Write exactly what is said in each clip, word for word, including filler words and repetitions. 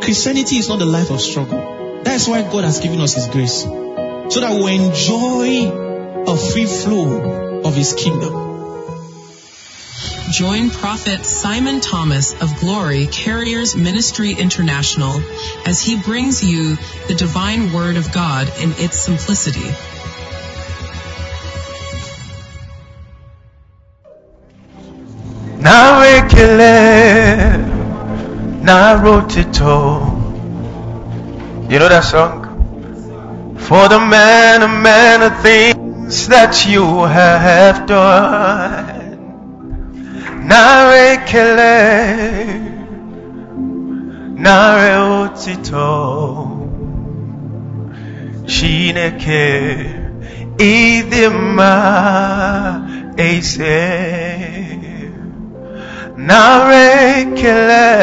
Christianity is not the life of struggle. That's why God has given us His grace. So that we enjoy a free flow of His kingdom. Join Prophet Simon Thomas of Glory Carriers Ministry International as he brings you the divine word of God in its simplicity. Narekele Narotito. You know that song? For the man, a man of things that you have done. Narekele Nareotito Shineke Idima Ese Narekele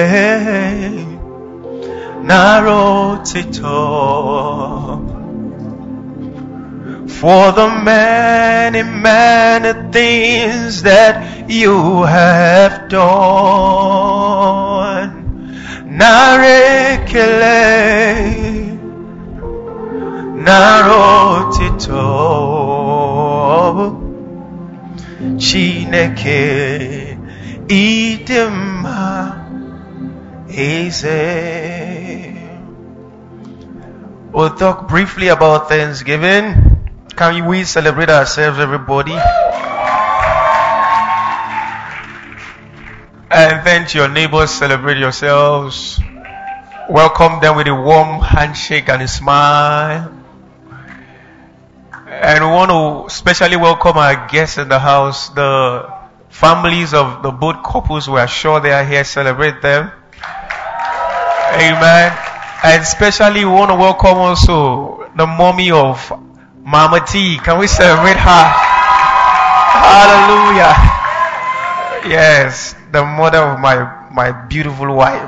Narotito. For the many, many things that you have done. Narekele Narotito Chineke Idima Eze. We'll talk briefly about Thanksgiving. Can we celebrate ourselves, everybody? And then to your neighbors, celebrate yourselves. Welcome them with a warm handshake and a smile. And we want to especially welcome our guests in the house, the families of the both couples. We are sure they are here. Celebrate them. Amen. And especially we want to welcome also the mommy of Mama T. Can we celebrate her? Hallelujah. Yes, the mother of my, my beautiful wife.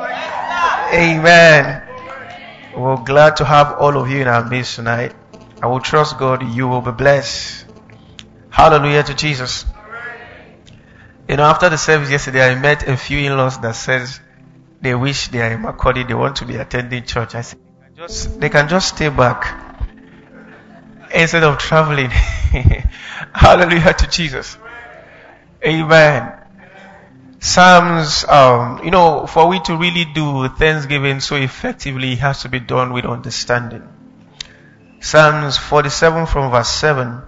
Amen. We're glad to have all of you in our midst tonight. I will trust God you will be blessed. Hallelujah to Jesus. You know, after the service yesterday, I met a few in-laws that says they wish they are in Macaulay, they want to be attending church. I said, they can just, they can just stay back instead of traveling. Hallelujah to Jesus. Amen. Psalms, um, you know, for we to really do Thanksgiving so effectively, it has to be done with understanding. Psalms forty-seven from verse seven.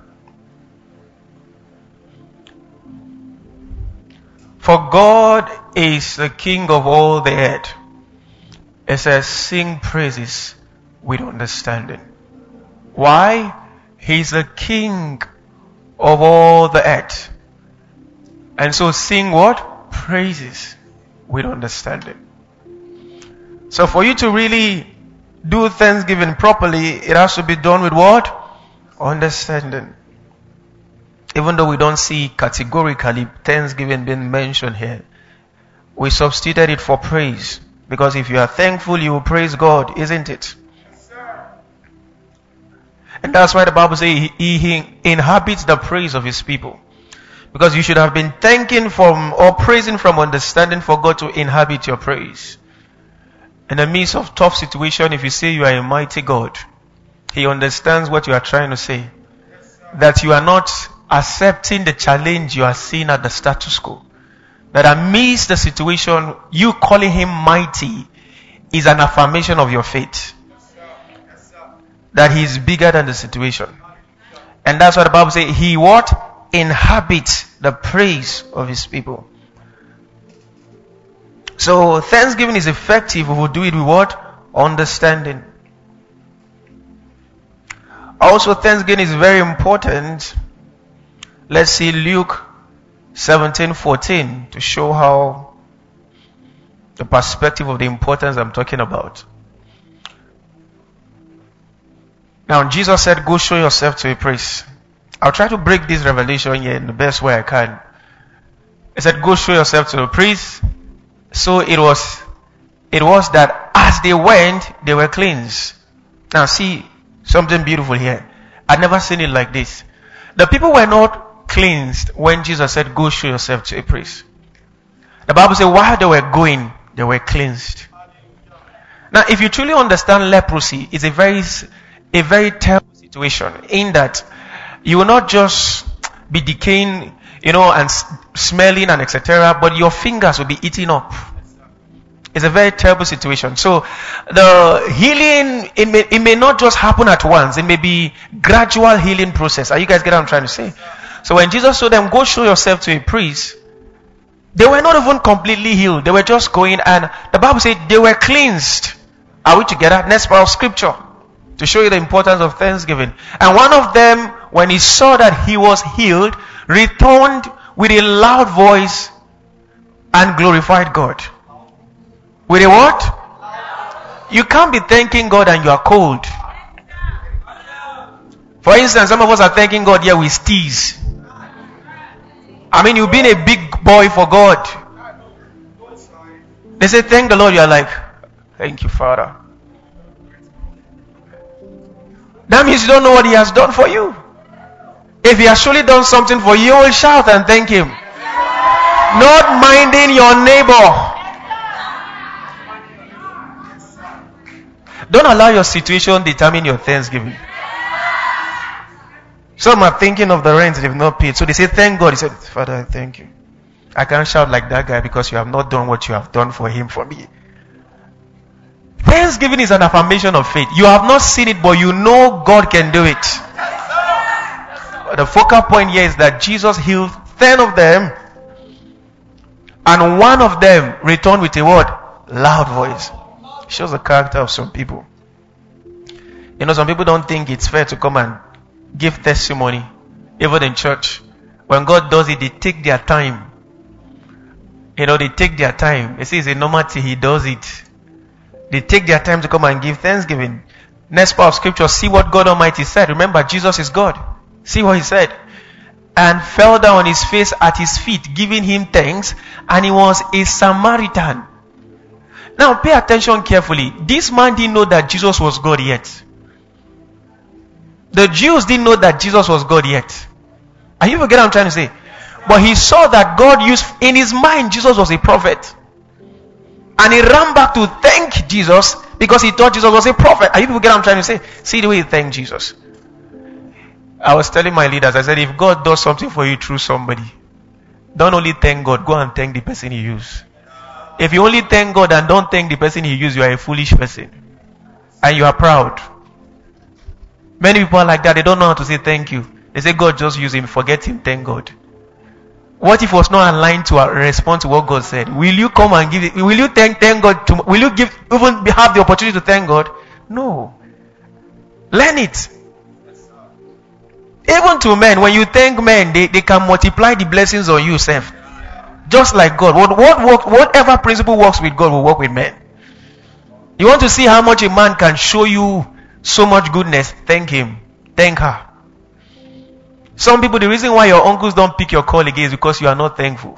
For God is the King of all the earth. It says, sing praises with understanding. Why? He's the King of all the earth. And so sing what? Praises with understanding. So for you to really do Thanksgiving properly, it has to be done with what? Understanding. Even though we don't see categorically Thanksgiving being mentioned here, we substituted it for praise. Because if you are thankful, you will praise God, isn't it? Yes, sir. And that's why the Bible says he, he inhabits the praise of His people. Because you should have been thanking from or praising from understanding for God to inhabit your praise. In the midst of tough situation, if you say you are a mighty God, He understands what you are trying to say. Yes, that you are not accepting the challenge you are seeing at the status quo. That amidst the situation, you calling Him mighty is an affirmation of your faith. Yes, sir. Yes, sir. That He is bigger than the situation. And that's what the Bible says. He what? Inhabits the praise of His people. So Thanksgiving is effective if we do it with what? Understanding. Also, Thanksgiving is very important. Let's see Luke seventeen fourteen to show how the perspective of the importance I'm talking about. Now, Jesus said, go show yourself to a priest. I'll try to break this revelation here in the best way I can. He said, go show yourself to a priest. So it was, it was that as they went, they were cleansed. Now see something beautiful here. I've never seen it like this. The people were not cleansed when Jesus said, go show yourself to a priest. The Bible says while they were going, they were cleansed. Now, if you truly understand leprosy, it's a very, a very terrible situation in that you will not just be decaying, you know, and s- smelling and et cetera, but your fingers will be eaten up. It's a very terrible situation. So, the healing, it may, it may not just happen at once. It may be gradual healing process. Are you guys getting what I'm trying to say? So when Jesus told them, go show yourself to a priest, they were not even completely healed. They were just going, and the Bible said they were cleansed. Are we together? Next part of scripture to show you the importance of thanksgiving. And one of them, when he saw that he was healed, returned with a loud voice and glorified God. With a what? You can't be thanking God and you are cold. For instance, some of us are thanking God here with tears. I mean, you've been a big boy for God. They say, thank the Lord. You are like, thank you, Father. That means you don't know what He has done for you. If He has surely done something for you, you will shout and thank Him. Not minding your neighbor. Don't allow your situation determine your thanksgiving. Some are thinking of the rent they've not paid. So they say, thank God. He said, Father, I thank you. I can't shout like that guy because you have not done what you have done for him for me. Thanksgiving is an affirmation of faith. You have not seen it, but you know God can do it. But the focal point here is that Jesus healed ten of them, and one of them returned with a word, loud voice. Shows the character of some people. You know, some people don't think it's fair to come and give testimony, even in church. When God does it, they take their time. You know, they take their time. They say it's a normal thing, He does it. They take their time to come and give thanksgiving. Next part of scripture, see what God Almighty said. Remember, Jesus is God. See what He said. And fell down on His face at His feet, giving Him thanks, and he was a Samaritan. Now, pay attention carefully. This man didn't know that Jesus was God yet. The Jews didn't know that Jesus was God yet. Are you forgetting what I'm trying to say? But he saw that God used, in his mind, Jesus was a prophet. And he ran back to thank Jesus because he thought Jesus was a prophet. Are you people get what I'm trying to say? See the way he thanked Jesus. I was telling my leaders, I said, if God does something for you through somebody, don't only thank God, go and thank the person He used. If you only thank God and don't thank the person He used, you are a foolish person. And you are proud. Many people are like that. They don't know how to say thank you. They say God just used him. Forget him. Thank God. What if it was not aligned to respond to what God said? Will you come and give it? Will you thank, thank God? To, will you give, even have the opportunity to thank God? No. Learn it. Even to men, when you thank men, they, they can multiply the blessings on you, self. Just like God. What, what work, whatever principle works with God will work with men. You want to see how much a man can show you so much goodness? Thank him. Thank her. Some people, the reason why your uncles don't pick your call again is because you are not thankful.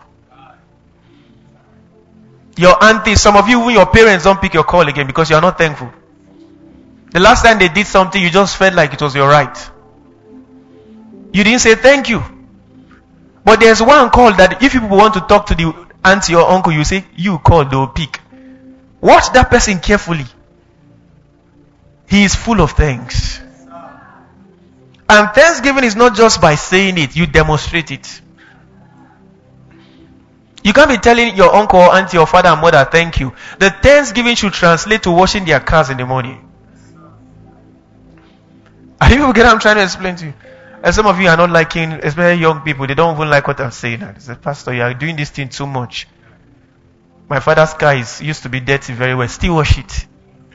Your aunties, some of you, even your parents don't pick your call again because you are not thankful. The last time they did something, you just felt like it was your right. You didn't say thank you. But there's one call that if people want to talk to the auntie or uncle, you say, you call, they'll pick. Watch that person carefully. He is full of thanks. And thanksgiving is not just by saying it, you demonstrate it. You can't be telling your uncle or auntie or father and mother thank you. The thanksgiving should translate to washing their cars in the morning. Are you get what I'm trying to explain to you? And some of you are not liking, especially young people, they don't even like what I'm saying. They say, Pastor, you are doing this thing too much. My father's car is, used to be dirty very well. Still wash it.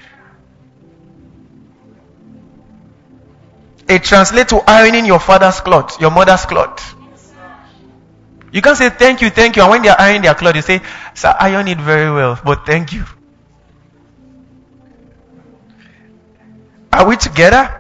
It translates to ironing your father's cloth, your mother's cloth. You can't say thank you, thank you. And when they are ironing their cloth, you say, sir, iron it very well, but thank you. Are we together?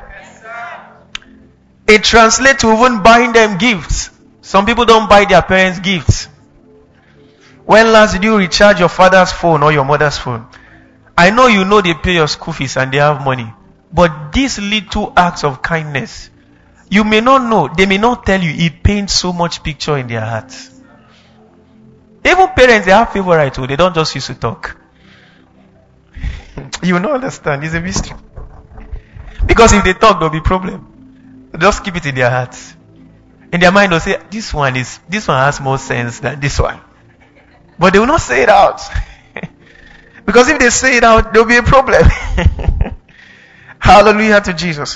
It translates to even buying them gifts. Some people don't buy their parents gifts. When last did you recharge your father's phone or your mother's phone? I know you know they pay your school fees and they have money. But these little acts of kindness, you may not know, they may not tell you, it paints so much picture in their hearts. Even parents, they have favorites too. They don't just used to talk. You will not understand. It's a mystery. Because if they talk, there'll be problem. Just keep it in their hearts. In their mind, they'll say, this one is, this one has more sense than this one. But they will not say it out. Because if they say it out, there'll be a problem. Hallelujah to Jesus.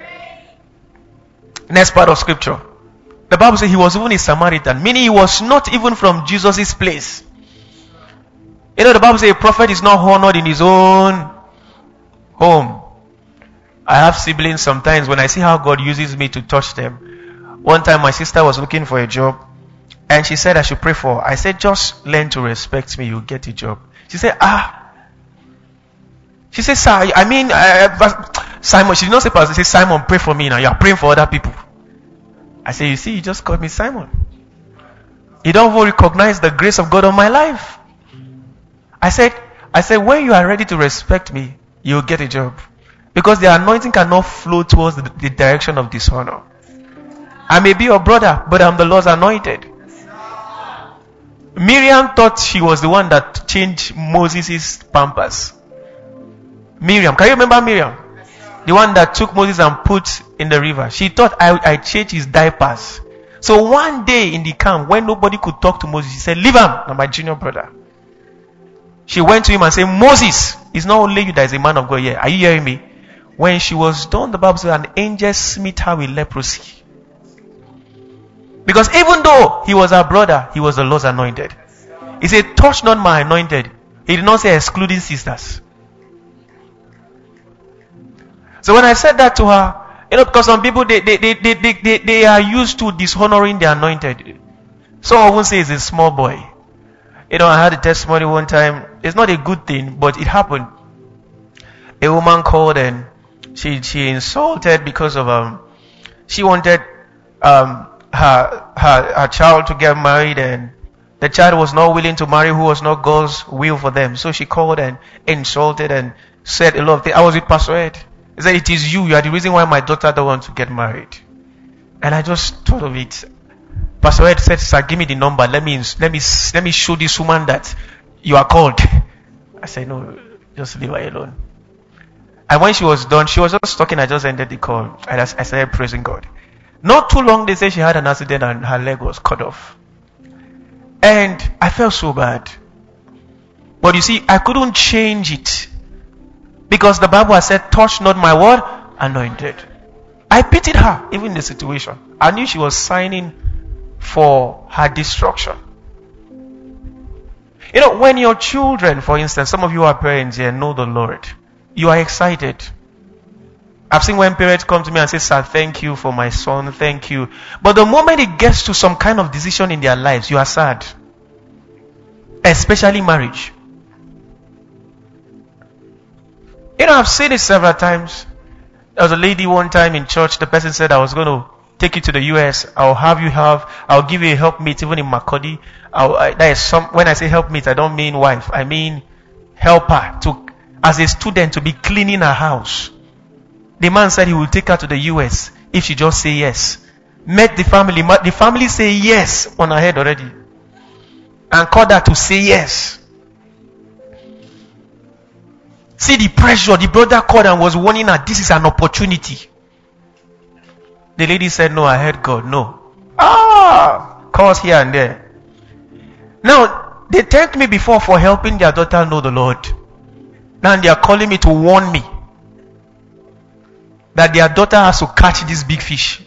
Next part of scripture. The Bible says he was even a Samaritan, meaning he was not even from Jesus' place. You know, the Bible says a prophet is not honored in his own home. I have siblings sometimes. When I see how God uses me to touch them. One time my sister was looking for a job and she said I should pray for her. I said, just learn to respect me, you'll get a job. She said, ah. She said, sir, I mean, uh, Simon, she did not say pastor, she said, Simon, pray for me now. You are praying for other people. I said, you see, you just called me Simon. You don't even recognize the grace of God on my life. I said, I said, when you are ready to respect me, you'll get a job. Because the anointing cannot flow towards the, the direction of dishonor. I may be your brother, but I'm the Lord's anointed. Miriam thought she was the one that changed Moses' pampers. Miriam, can you remember Miriam? The one that took Moses and put in the river. She thought I, I changed his diapers. So one day in the camp, when nobody could talk to Moses, she said, leave him, I'm my junior brother. She went to him and said, Moses, it's not only you that is a man of God here. Are you hearing me? When she was done, the Bible says an angel smote her with leprosy. Because even though he was her brother, he was the Lord's anointed. He said, touch not my anointed. He did not say excluding sisters. So when I said that to her, you know, because some people, they, they, they, they, they, they, they are used to dishonoring the anointed. Some won't say it's a small boy. You know, I had a testimony one time. It's not a good thing, but it happened. A woman called and she she insulted because of um she wanted um her her her child to get married, and the child was not willing to marry who was not God's will for them. So she called and insulted and said a lot of things. I was with Pastor Ed. He said, it is you. You are the reason why my daughter don't want to get married. And I just thought of it. Pastor Ed said, sir, give me the number. Let me, let me, let me show this woman that you are called. I said, no, just leave her alone. And when she was done, she was just talking. I just ended the call. And I, I started praising God. Not too long, they said she had an accident and her leg was cut off. And I felt so bad. But you see, I couldn't change it. Because the Bible has said, touch not my word, anointed. I pitied her, even in the situation. I knew she was signing for her destruction. You know, when your children, for instance, some of you are parents here, know the Lord, you are excited. I've seen when parents come to me and say, sir, thank you for my son, thank you. But the moment it gets to some kind of decision in their lives, you are sad. Especially marriage. You know, I've seen it several times. There was a lady one time in church, the person said, I was going to take you to the U S. I'll have you have, I'll give you a helpmeet even in Makodi. I'll, I, that is some, when I say helpmeet, I don't mean wife. I mean helper to, as a student, to be cleaning her house. The man said he will take her to the U S if she just say yes. Met the family. The family say yes on her head already. And called her to say yes. See the pressure. The brother called and was warning her, this is an opportunity. The lady said, no, I heard God. No. Ah! Calls here and there. Now, they thanked me before for helping their daughter know the Lord. Now they are calling me to warn me that their daughter has to catch this big fish.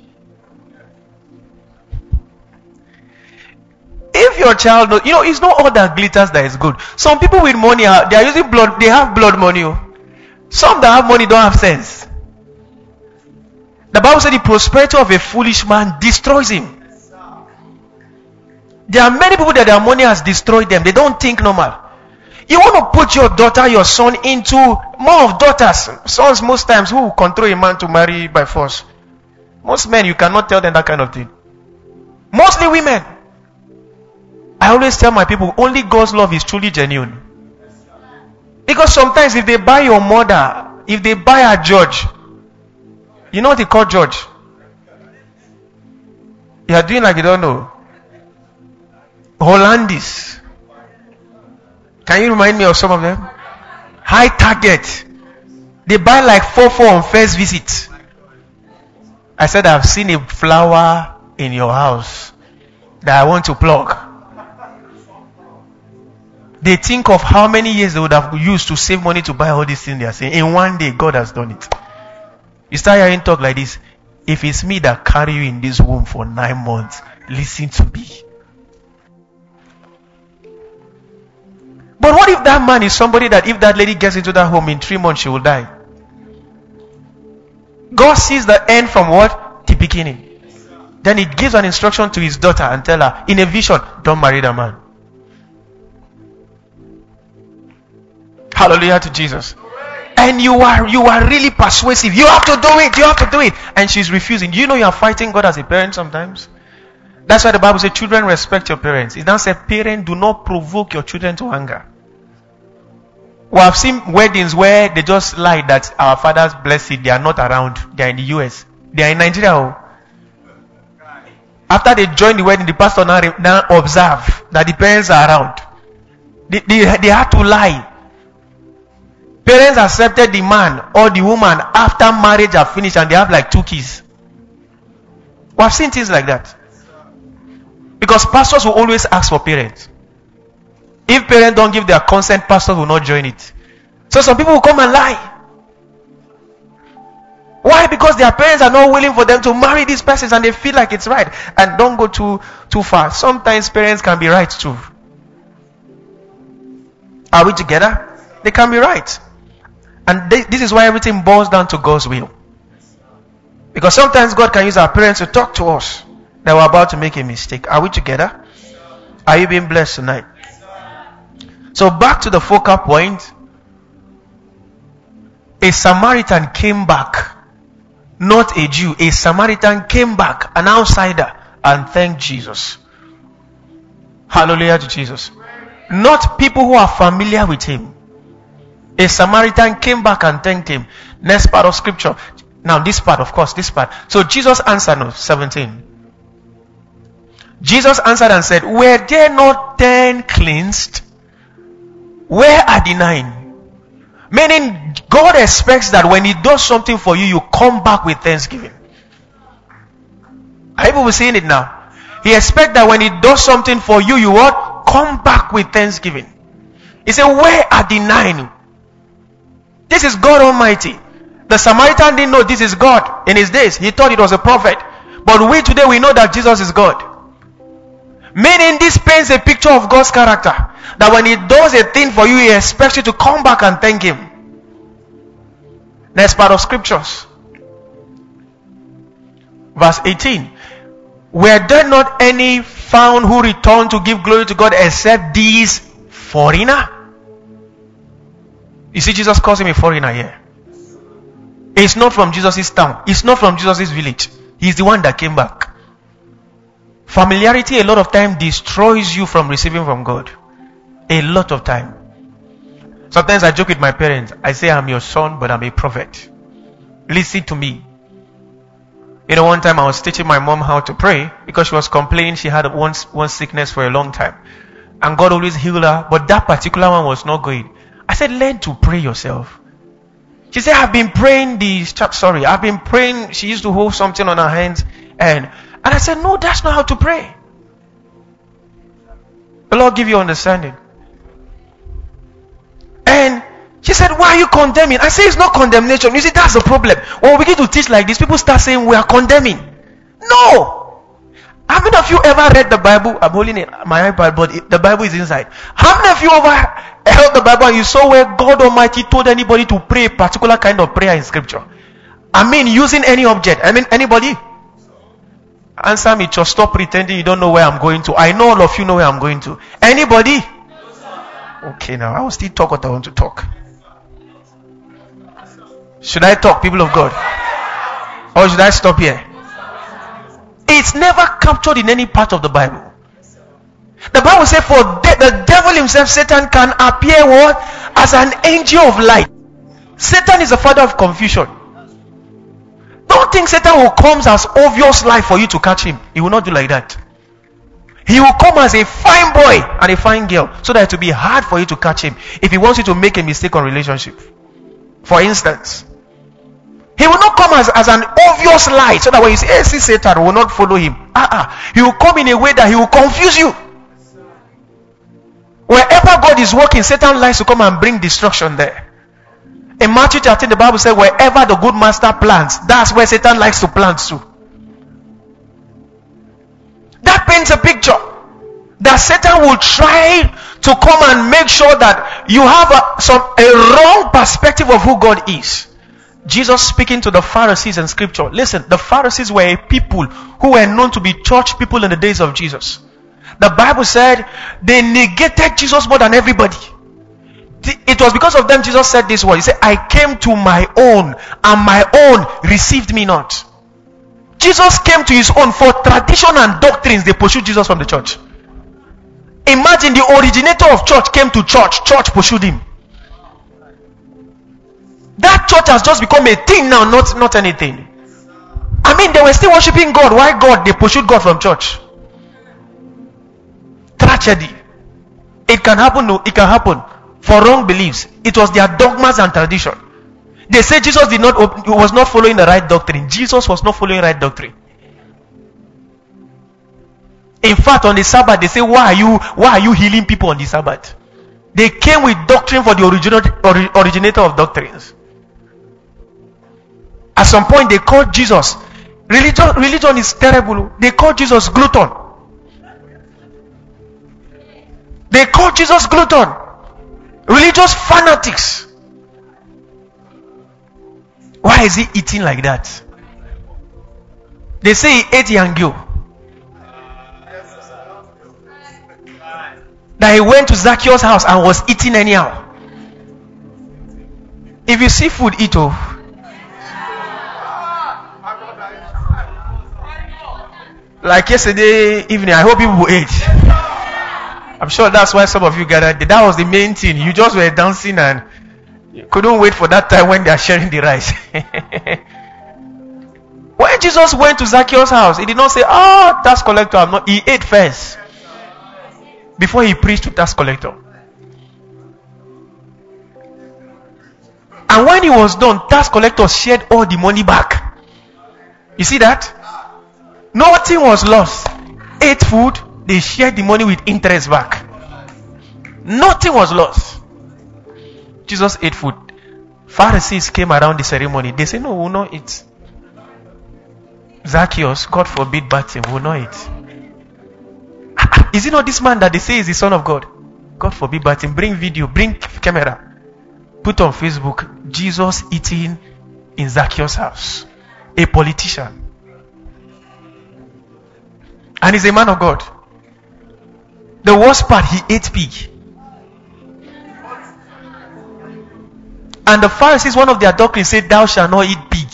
If your child knows, you know, it's not all that glitters that is good. Some people with money, are, they are using blood, they have blood money. Some that have money don't have sense. The Bible said the prosperity of a foolish man destroys him. There are many people that their money has destroyed them. They don't think normal. You want to put your daughter, your son into more of daughters. Sons most times who will control a man to marry by force. Most men, you cannot tell them that kind of thing. Mostly women. I always tell my people, only God's love is truly genuine. Because sometimes if they buy your mother, if they buy a judge, you know what they call judge? You are doing like you don't know. Hollandis. Can you remind me of some of them? high target. They buy like four four on first visit. I said, I've seen a flower in your house that I want to pluck. They think of how many years they would have used to save money to buy all these things they are saying. In one day, God has done it. You start hearing talk like this. If it's me that carry you in this womb for nine months, listen to me. But what if that man is somebody that if that lady gets into that home in three months, she will die? God sees the end from what? The beginning. Then he gives an instruction to his daughter and tell her in a vision, don't marry that man. Hallelujah to Jesus. And you are you are really persuasive. You have to do it. You have to do it. And she's refusing. Do you know you are fighting God as a parent sometimes? That's why the Bible says, children, respect your parents. It doesn't say, parents, do not provoke your children to anger. We have seen weddings where they just lie that our fathers blessed, they are not around. They are in the U S. They are in Nigeria. After they join the wedding, the pastor now, now observe that the parents are around. They, they, they had to lie. Parents accepted the man or the woman after marriage are finished and they have like two kids. We have seen things like that. Because pastors will always ask for parents. If parents don't give their consent, pastors will not join it. So some people will come and lie. Why? Because their parents are not willing for them to marry these persons and they feel like it's right. And don't go too, too far. Sometimes parents can be right too. Are we together? They can be right. And they, this is why everything boils down to God's will. Because sometimes God can use our parents to talk to us that we're about to make a mistake. Are we together? Are you being blessed tonight? So back to the focal point. A Samaritan came back. Not a Jew. A Samaritan came back. An outsider. And thanked Jesus. Hallelujah to Jesus. Not people who are familiar with him. A Samaritan came back and thanked him. Next part of scripture. Now this part, of course, this part. So Jesus answered, no, seventeen. Jesus answered and said, were there not ten cleansed? Where are the nine? Meaning, God expects that when he does something for you, you come back with thanksgiving. Are people seeing it now? He expects that when he does something for you, you what? Come back with thanksgiving. He said, where are the nine? This is God Almighty. The Samaritan didn't know this is God in his days. He thought it was a prophet. But we today, we know that Jesus is God. Meaning this paints a picture of God's character. That when he does a thing for you, he expects you to come back and thank him. Next part of scriptures. Verse eighteen. Were there not any found who returned to give glory to God except these foreigner? You see, Jesus calls him a foreigner here. It's not from Jesus' town. It's not from Jesus' village. He's the one that came back. Familiarity a lot of time destroys you from receiving from God. A lot of time. Sometimes I joke with my parents. I say, I'm your son, but I'm a prophet. Listen to me. You know, one time I was teaching my mom how to pray because she was complaining she had one, one sickness for a long time. And God always healed her, but that particular one was not going. I said, learn to pray yourself. She said, I've been praying the, sorry, I've been praying. She used to hold something on her hands. And, and I said, no, that's not how to pray. The Lord give you understanding. And she said, why are you condemning? I said, it's not condemnation. You see, that's the problem. When we begin to teach like this, people start saying we are condemning. No. How many of you ever read the Bible? I'm holding it, my iPad, but it, the Bible is inside. How many of you ever held the Bible and you saw where God Almighty told anybody to pray a particular kind of prayer in scripture? I mean, using any object. I mean, anybody? Answer me, just stop pretending you don't know where I'm going to. I know all of you know where I'm going to. Anybody? Okay, now I will still talk what I want to talk. Should I talk, people of God? Or should I stop here? It's never captured in any part of the Bible. The Bible says, for de- the devil himself, Satan, can appear what? As an angel of light. Satan is the father of confusion. Don't think Satan will come as obvious light for you to catch him. He will not do like that. He will come as a fine boy and a fine girl, so that it will be hard for you to catch him if he wants you to make a mistake on relationship. For instance, he will not come as, as an obvious light, so that when you say, hey, see Satan, will not follow him. Uh-uh. He will come in a way that he will confuse you. Wherever God is working, Satan likes to come and bring destruction there. In Matthew thirteen, the Bible says, wherever the good master plants, that's where Satan likes to plant too. That paints a picture that Satan will try to come and make sure that you have a, some, a wrong perspective of who God is. Jesus speaking to the Pharisees in scripture. Listen, the Pharisees were a people who were known to be church people in the days of Jesus. The Bible said they negated Jesus more than everybody. It was because of them Jesus said this word. He said, I came to my own, and my own received me not. Jesus came to his own. For tradition and doctrines, they pursued Jesus from the church. Imagine the originator of church came to church. Church pursued him. That church has just become a thing now, not, not anything. I mean, they were still worshiping God. Why God? They pursued God from church. Tragedy. It can happen. No, it can happen for wrong beliefs. It was their dogmas and tradition. They say Jesus did not was not following the right doctrine. Jesus was not following right doctrine. In fact, on the Sabbath, they say, why are you why are you healing people on the Sabbath? They came with doctrine for the original ori, originator of doctrines. At some point, they called Jesus. Religion, religion is terrible. They called Jesus glutton. They called Jesus glutton. Religious fanatics. Why is he eating like that? They say he ate yangyo. That he went to Zacchaeus' house and was eating anyhow. If you see food, eat oh. Like yesterday evening, I hope people ate. I'm sure that's why some of you gathered. That was the main thing. You just were dancing and you couldn't wait for that time when they are sharing the rice. When Jesus went to Zacchaeus' house, he did not say, oh, tax collector. I'm not. He ate first before he preached to tax collector. And when he was done, tax collector shared all the money back. You see that? Nothing was lost. Ate food, they shared the money with interest back. Nothing was lost. Jesus ate food. Pharisees came around the ceremony. They said, no, we will not eat. Zacchaeus, God forbid bad thing, we will not eat. Is it not this man that they say is the son of God? God forbid bad thing. Bring video, bring camera. Put on Facebook, Jesus eating in Zacchaeus' house. A politician. And he's a man of God. The worst part, he ate pig. And the Pharisees, one of their doctrines said, thou shalt not eat pig.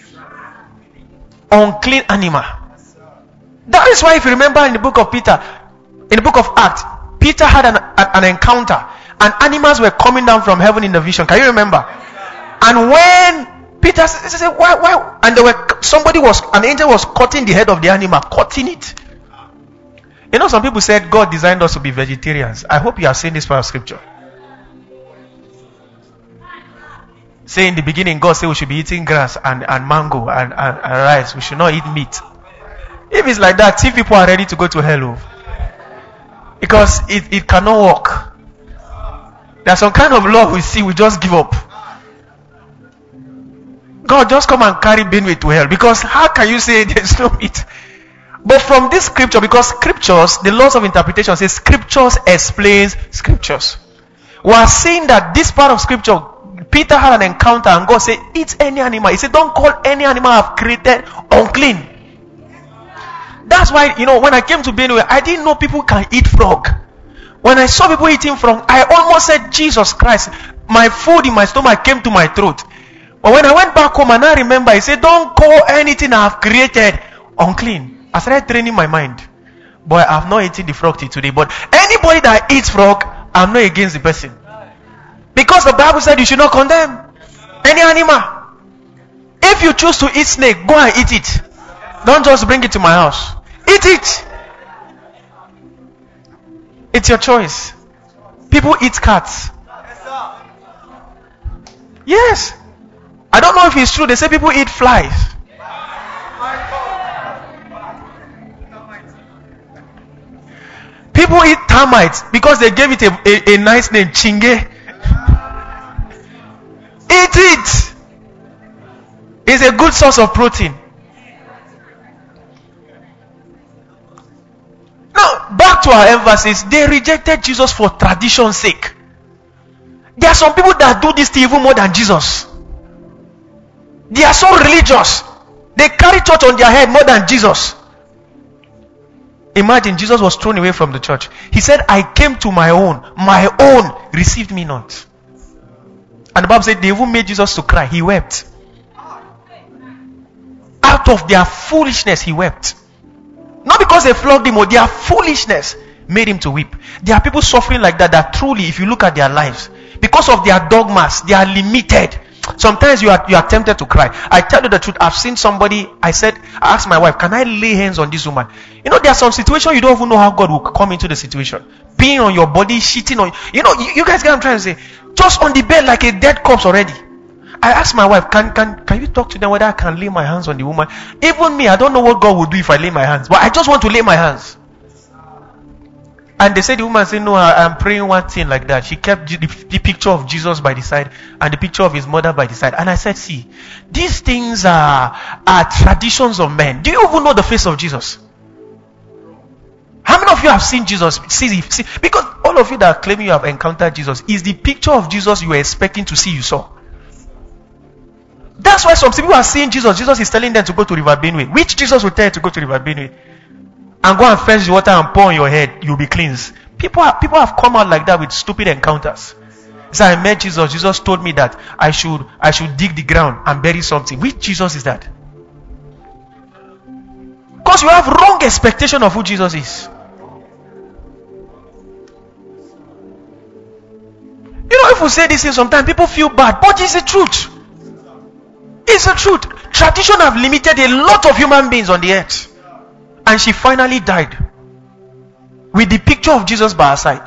Unclean animal. That is why if you remember in the book of Peter, in the book of Acts, Peter had an, an encounter and animals were coming down from heaven in the vision. Can you remember? And when Peter said, why, why? And there were, somebody was, an angel was cutting the head of the animal, cutting it. You know, some people said God designed us to be vegetarians. I hope you have seen this part of scripture. Say in the beginning, God said we should be eating grass and, and mango and, and, and rice. We should not eat meat. If it's like that, see, people are ready to go to hell. Because it, it cannot work. There's some kind of law we see, we just give up. God, just come and carry Benway to hell. Because how can you say there's no meat? But from this scripture, because scriptures, the laws of interpretation say scriptures explains scriptures. We are seeing that this part of scripture, Peter had an encounter and God said, eat any animal. He said, don't call any animal I've created unclean. That's why, you know, when I came to Benue, I didn't know people can eat frog. When I saw people eating frog, I almost said, Jesus Christ, my food in my stomach came to my throat. But when I went back home and I remember, he said, don't call anything I have created unclean. I started training my mind. Boy, I have not eaten the frog till today. But anybody that eats frog, I'm not against the person. Because the Bible said you should not condemn any animal. If you choose to eat snake, go and eat it. Don't just bring it to my house. Eat it. It's your choice. People eat cats. Yes. I don't know if it's true. They say people eat flies. People eat termites because they gave it a, a, a nice name, Chinge. Eat it. It's a good source of protein. Now, back to our emphasis. They rejected Jesus for tradition's sake. There are some people that do this thing even more than Jesus. They are so religious. They carry church on their head more than Jesus. Imagine Jesus was thrown away from the church. He said, I came to my own. My own received me not. And the Bible said they even made Jesus to cry. He wept. Out of their foolishness, he wept. Not because they flogged him, or their foolishness made him to weep. There are people suffering like that, that truly, if you look at their lives, because of their dogmas, they are limited. Sometimes you are you are tempted to cry. I tell you the truth, I've seen somebody, I said, I asked my wife, can I lay hands on this woman? You know, there are some situations you don't even know how God will come into the situation. Peeing on your body, shitting on you. You know, you, you guys get what I'm trying to say. Just on the bed like a dead corpse already. I asked my wife, can, can, can you talk to them whether I can lay my hands on the woman? Even me, I don't know what God will do if I lay my hands. But I just want to lay my hands. And they said, the woman said, no, I, I'm praying one thing like that. She kept the, the picture of Jesus by the side and the picture of his mother by the side. And I said, see, these things are, are traditions of men. Do you even know the face of Jesus? How many of you have seen Jesus? See, see, because all of you that are claiming you have encountered Jesus, is the picture of Jesus you were expecting to see, you saw. That's why some people are seeing Jesus. Jesus is telling them to go to River Benue. Which Jesus will tell you to go to River Benue? And go and fetch the water and pour on your head. You'll be cleansed. People have, people have come out like that with stupid encounters. So I met Jesus. Jesus told me that I should I should dig the ground and bury something. Which Jesus is that? Because you have wrong expectation of who Jesus is. You know, if we say this thing sometimes, people feel bad. But it's the truth. It's the truth. Tradition have limited a lot of human beings on the earth. And she finally died with the picture of Jesus by her side.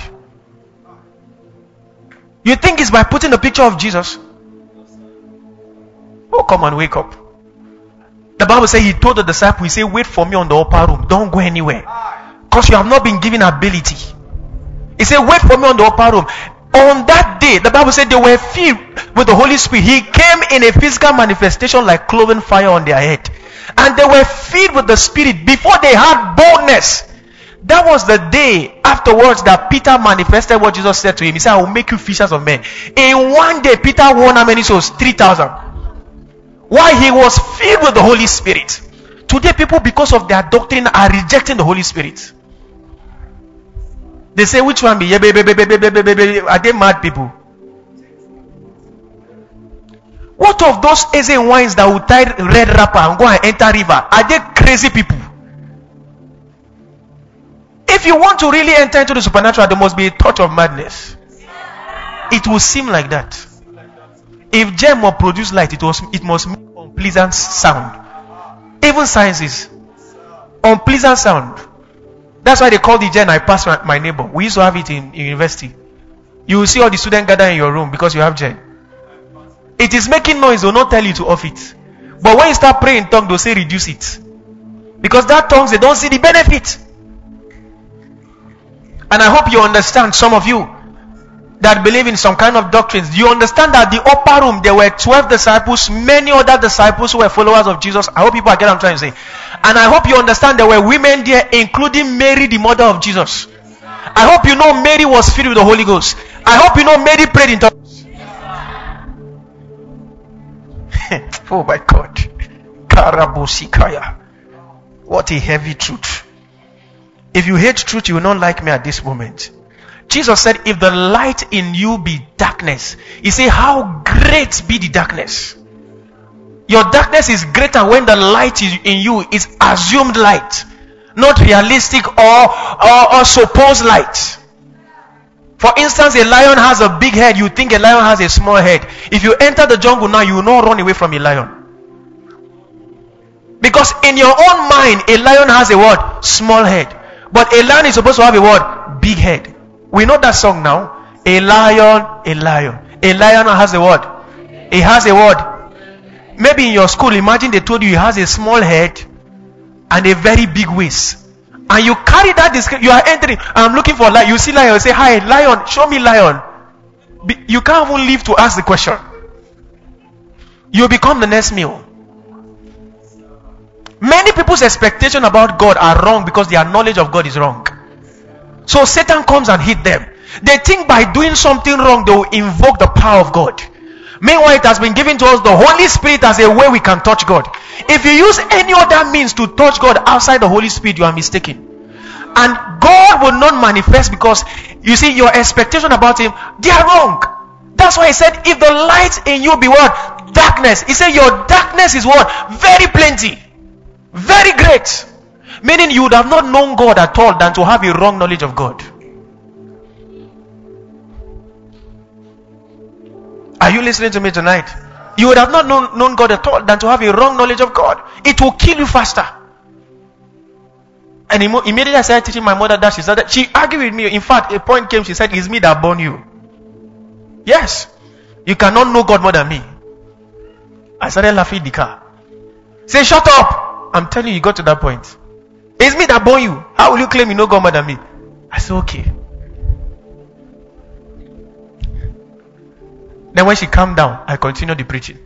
You think it's by putting the picture of Jesus? Oh, come on, wake up. The Bible says he told the disciples, he said, wait for me on the upper room. Don't go anywhere. Because you have not been given ability. He said, wait for me on the upper room. On that day, the Bible said they were filled with the Holy Spirit. He came in a physical manifestation like cloven fire on their head. And they were filled with the Spirit before they had boldness. That was the day afterwards that Peter manifested what Jesus said to him. He said, I will make you fishers of men. In one day, Peter won how many souls? three thousand. Why? He was filled with the Holy Spirit. Today, people, because of their doctrine, are rejecting the Holy Spirit. They say, which one be? Are they mad people? What of those Asian wines that will tie red wrapper and go and enter river? Are they crazy people? If you want to really enter into the supernatural, there must be a touch of madness. It will seem like that. If gem will produce light, it was it must make unpleasant sound. Even sciences, unpleasant sound. That's why they call the gen I pass my, my neighbor. We used to have it in, in university. You will see all the students gather in your room because you have gen. It is making noise, they will not tell you to off it. But when you start praying in tongues, they'll say reduce it. Because that tongues, they don't see the benefit. And I hope you understand, some of you that believe in some kind of doctrines, you understand that the upper room, there were twelve disciples, many other disciples who were followers of Jesus. I hope people are getting what I'm trying to say. And I hope you understand there were women there, including Mary, the mother of Jesus. I hope you know Mary was filled with the Holy Ghost. I hope you know Mary prayed in tongues. Oh my God. Karabosikaya. What a heavy truth. If you hate truth, you will not like me at this moment. Jesus said, if the light in you be darkness, he said, how great be the darkness. Your darkness is greater when the light is in you is assumed light, not realistic or, or, or supposed light. For instance, a lion has a big head. You think a lion has a small head. If you enter the jungle now, you will not run away from a lion. Because in your own mind, a lion has a what? Small head. But a lion is supposed to have a what? Big head. We know that song now. A lion, a lion. A lion has a word. He has a word. Maybe in your school, imagine they told you he has a small head and a very big waist. And you carry that description. You are entering. I'm looking for lion. You see lion. You say, hi, lion. Show me lion. You can't even live to ask the question. You become the next meal. Many people's expectations about God are wrong because their knowledge of God is wrong. So Satan comes and hit them. They think by doing something wrong, they will invoke the power of God. Meanwhile, it has been given to us the Holy Spirit as a way we can touch God. If you use any other means to touch God outside the Holy Spirit, you are mistaken. And God will not manifest because, you see, your expectation about Him, they are wrong. That's why He said, if the light in you be what? Darkness. He said, your darkness is what? Very plenty. Very great. Meaning you would have not known God at all than to have a wrong knowledge of God. Are you listening to me tonight? You would have not known, known God at all than to have a wrong knowledge of God. It will kill you faster. And immediately I started teaching my mother that, she said that she argued with me. In fact, a point came, she said, it's me that born you. Yes. You cannot know God more than me. I started laughing in the car. Say, shut up. I'm telling you, you got to that point. It's me that born you. How will you claim you know God more than me? I said, okay. Then when she calmed down, I continued the preaching.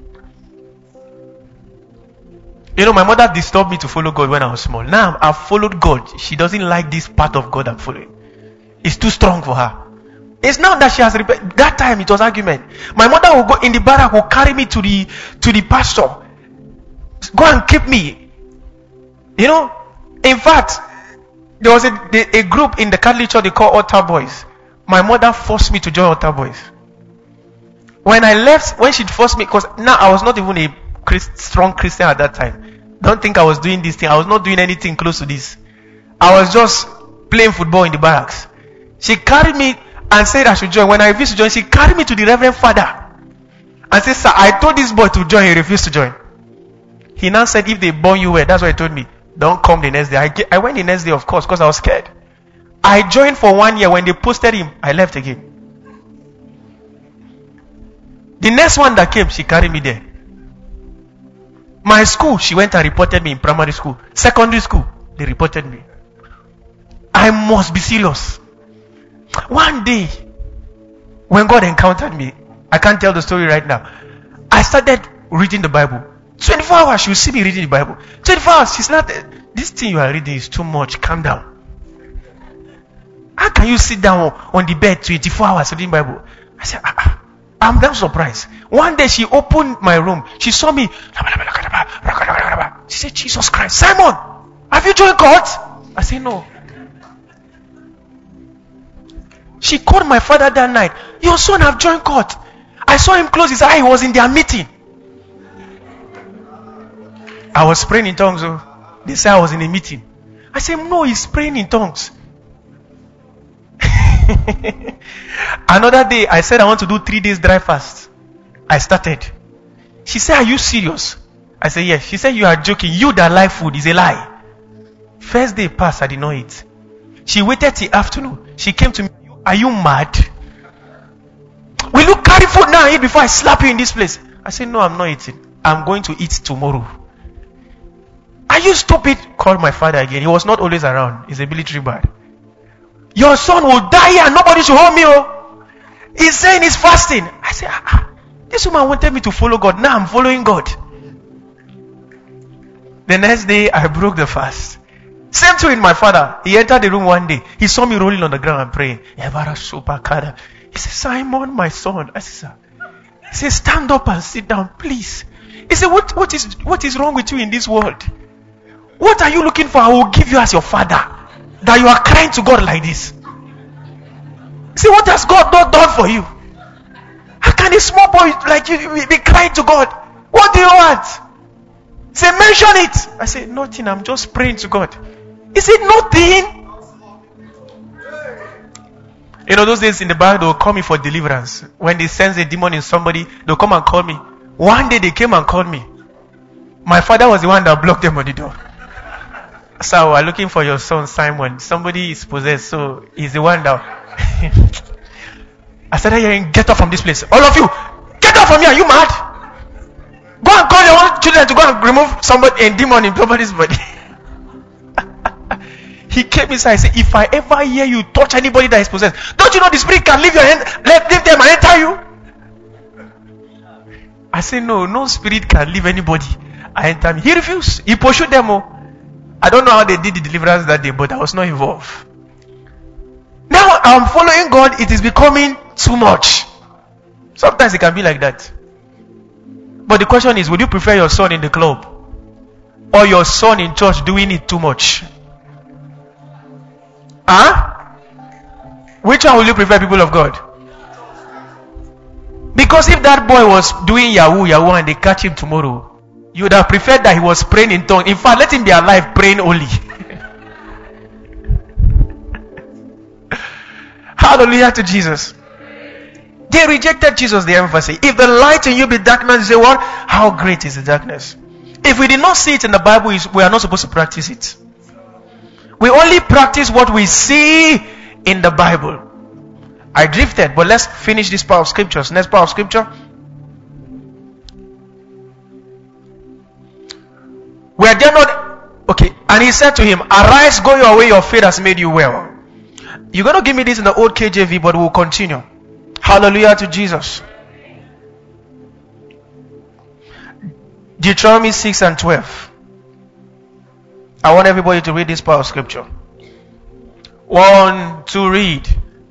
You know, my mother disturbed me to follow God when I was small. Now I've followed God. She doesn't like this part of God I'm following. It's too strong for her. It's now that she has repented. That time it was argument. My mother will go in the barrack, will carry me to the to the pastor. Go and keep me. You know, in fact, there was a, a group in the Catholic Church they call Altar Boys. My mother forced me to join Altar Boys. When I left, when she forced me, because now I was not even a Christ, strong Christian at that time. Don't think I was doing this thing. I was not doing anything close to this. I was just playing football in the barracks. She carried me and said I should join. When I refused to join, she carried me to the Reverend Father and said, sir, I told this boy to join. He refused to join. He now said, if they born you well, that's what he told me. Don't come the next day. I, get, I went the next day, of course, because I was scared. I joined for one year. When they posted him, I left again. The next one that came, she carried me there. My school, she went and reported me in primary school. Secondary school, they reported me. I must be serious. One day, when God encountered me, I can't tell the story right now. I started reading the Bible. twenty-four hours, she will see me reading the Bible. twenty-four hours, she's not, this thing you are reading is too much. Calm down. How can you sit down on the bed twenty-four hours reading the Bible? I said, ah, ah. I'm not surprised. One day she opened my room. She saw me. She said, Jesus Christ, Simon, have you joined God? I said, no. She called my father that night. Your son have joined God. I saw him close his eye. He was in their meeting. I was praying in tongues. Oh. They said I was in a meeting. I said, no, he's praying in tongues. Another day, I said I want to do three days dry fast. I started. She said, are you serious? I said, yes. She said, you are joking. You that like food is a lie. First day passed, I did not eat. She waited till afternoon. She came to me, are you mad? Will you carry food now and eat before I slap you in this place? I said, no, I'm not eating. I'm going to eat tomorrow. Are you stupid? Called my father again. He was not always around. He's a military man. Your son will die here and nobody should hold me. Oh. He's saying he's fasting. I said, ah, ah, this woman wanted me to follow God. Now I'm following God. The next day, I broke the fast. Same thing with my father. He entered the room one day. He saw me rolling on the ground and praying. He said, Simon, my son. I said, sir. He said, stand up and sit down, please. He said, what, what is what is wrong with you in this world? What are you looking for? I will give you as your father. That you are crying to God like this. See, what has God not done for you? How can a small boy like you be crying to God? What do you want? Say, mention it. I said, nothing. I'm just praying to God. He said, nothing. You know, those days in the Bible, they will call me for deliverance. When they sense a demon in somebody, they'll come and call me. One day they came and called me. My father was the one that blocked them on the door. So we're looking for your son Simon. Somebody is possessed, so he's the one now. I started hearing, get up from this place. All of you, get up from here. Are you mad? Go and call your own children to go and remove somebody, a demon in somebody's body. He came inside and said, if I ever hear you touch anybody that is possessed, don't you know the spirit can leave your hand, let leave them and enter you? I said, no, no spirit can leave anybody and enter me. He refused. He pursued them all. I don't know how they did the deliverance that day, but I was not involved. Now I'm following God, it is becoming too much. Sometimes it can be like that. But the question is, would you prefer your son in the club or your son in church doing it too much? Huh? Which one will you prefer, people of God? Because if that boy was doing Yahoo, Yahoo and they catch him tomorrow, you would have preferred that he was praying in tongues. In fact, let him be alive praying only. Hallelujah to Jesus. They rejected Jesus, the emphasis. If the light in you be darkness, you say what? How great is the darkness? If we did not see it in the Bible, we are not supposed to practice it. We only practice what we see in the Bible. I drifted, but let's finish this part of scriptures. Next part of scripture. Were there not... Okay. And he said to him, arise, go your way, your faith has made you well. You're going to give me this in the old K J V, but we'll continue. Hallelujah to Jesus. Deuteronomy six and twelve. I want everybody to read this part of scripture. One, two, read.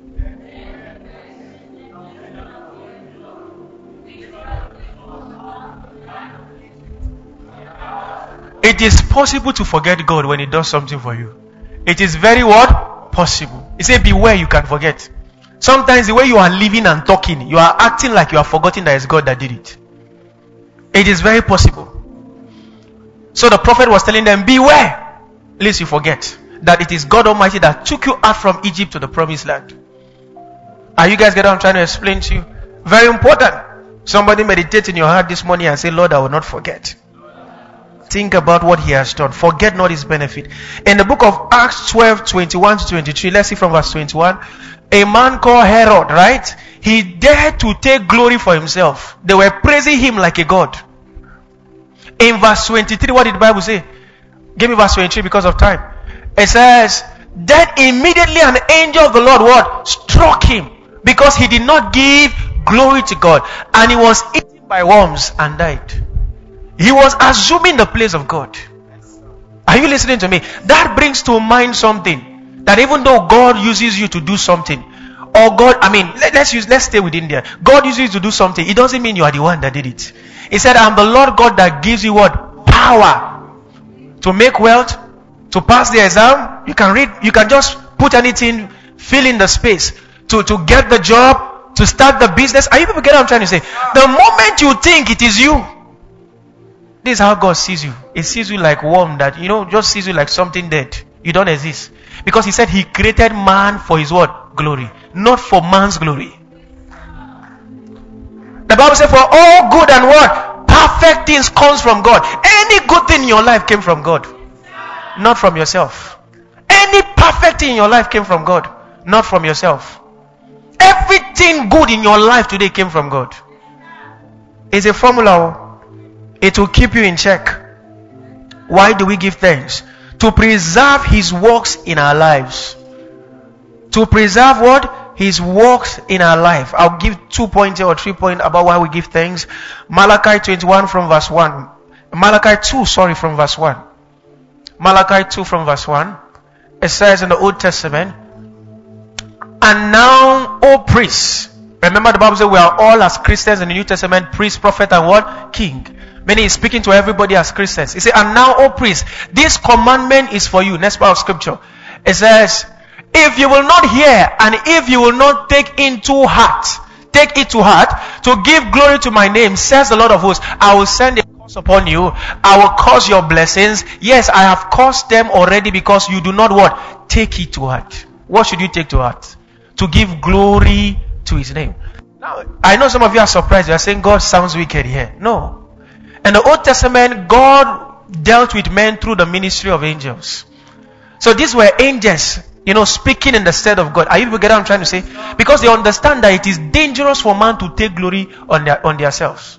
It is possible to forget God when He does something for you. It is very what? Possible. He said, beware, you can forget. Sometimes the way you are living and talking, you are acting like you are forgetting that it's God that did it. It is very possible. So the prophet was telling them, beware, lest you forget that it is God Almighty that took you out from Egypt to the promised land. Are you guys getting what I'm trying to explain to you? Very important. Somebody meditate in your heart this morning and say, Lord, I will not forget. Think about what He has done. Forget not His benefit. In the book of Acts twelve, twenty-one to twenty-three, let's see from verse twenty-one. A man called Herod, right? He dared to take glory for himself. They were praising him like a god. In verse twenty-three, what did the Bible say? Give me verse twenty-three because of time. It says, then immediately an angel of the Lord what? Struck him, because he did not give glory to God, and he was eaten by worms and died. He was assuming the place of God. Are you listening to me? That brings to mind something, that even though God uses you to do something, or God, I mean, let, let's use, let's stay with India. God uses you to do something. It doesn't mean you are the one that did it. He said, I'm the Lord God that gives you what? Power to make wealth, to pass the exam. You can read, you can just put anything, fill in the space, to, to get the job, to start the business. Are you people get what I'm trying to say? The moment you think it is you, this is how God sees you. He sees you like worm that, you know, just sees you like something dead. You don't exist. Because He said He created man for His what? Glory. Not for man's glory. The Bible says, for all good and what? Perfect things comes from God. Any good thing in your life came from God. Not from yourself. Any perfect thing in your life came from God. Not from yourself. Everything good in your life today came from God. It's a formula. It will keep you in check. Why do we give thanks? To preserve His works in our lives. To preserve what? His works in our life. I'll give two points or three points about why we give thanks. Malachi twenty-one from verse one. Malachi two, sorry, from verse one. Malachi two from verse one. It says in the Old Testament, and now, O priests. Remember the Bible says we are all as Christians in the New Testament, priest, prophet, and what? King. Meaning He's speaking to everybody as Christians. He said, and now, O priests, this commandment is for you. Next part of scripture. It says, if you will not hear, and if you will not take into heart, take it to heart, to give glory to my name, says the Lord of hosts, I will send a curse upon you. I will cause your blessings. Yes, I have caused them already, because you do not what? Take it to heart. What should you take to heart? To give glory to His name. Now, I know some of you are surprised. You are saying God sounds wicked here. No. In the Old Testament, God dealt with men through the ministry of angels. So these were angels, you know, speaking in the stead of God. Are you getting what I'm trying to say? Because they understand that it is dangerous for man to take glory on their on themselves.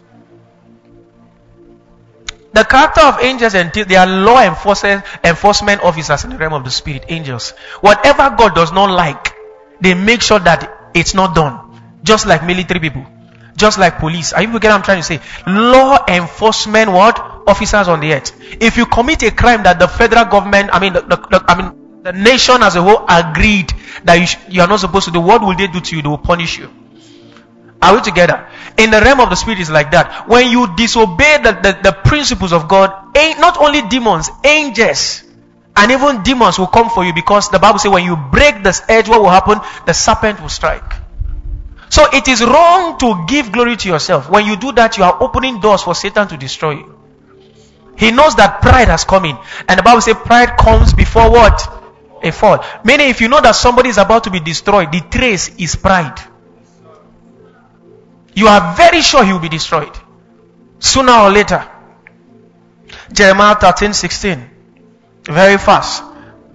The character of angels, and they are law enforcement enforcement officers in the realm of the spirit. Angels, whatever God does not like, they make sure that it's not done. Just like military people, just like police. Are you getting what I'm trying to say? Law enforcement what officers on the earth. If you commit a crime that the federal government, I mean, the, the, the I mean, the nation as a whole agreed that you, sh- you are not supposed to do, what will they do to you? They will punish you. Are we together? In the realm of the spirit is like that. When you disobey the, the, the principles of God, ain't not only demons, angels, and even demons will come for you, because the Bible says when you break this edge, what will happen? The serpent will strike. So it is wrong to give glory to yourself. When you do that, you are opening doors for Satan to destroy you. He knows that pride has come in. And the Bible says pride comes before what? A fall. Meaning if you know that somebody is about to be destroyed, the trace is pride. You are very sure he will be destroyed. Sooner or later. Jeremiah thirteen sixteen. Very fast.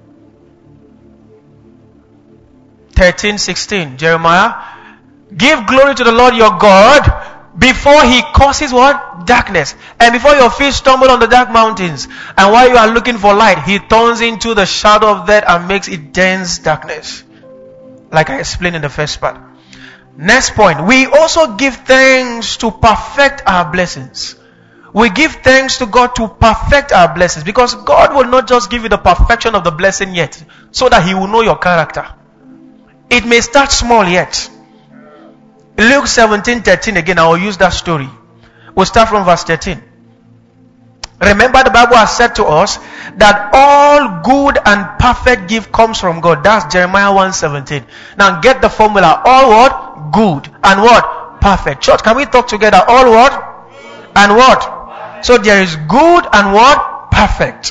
thirteen sixteen. Jeremiah. Give glory to the Lord your God before he causes what? Darkness. And before your feet stumble on the dark mountains. And while you are looking for light, he turns into the shadow of death and makes it dense darkness. Like I explained in the first part. Next point. We also give thanks to perfect our blessings. We give thanks to God to perfect our blessings. Because God will not just give you the perfection of the blessing yet, so that he will know your character. It may start small yet. Luke seventeen thirteen again, I will use that story. We'll start from verse thirteen. Remember, the Bible has said to us that all good and perfect gift comes from God. That's Jeremiah one seventeen. Now get the formula. All what? Good. And what? Perfect. Church, can we talk together? All what? And what? So there is good and what? Perfect.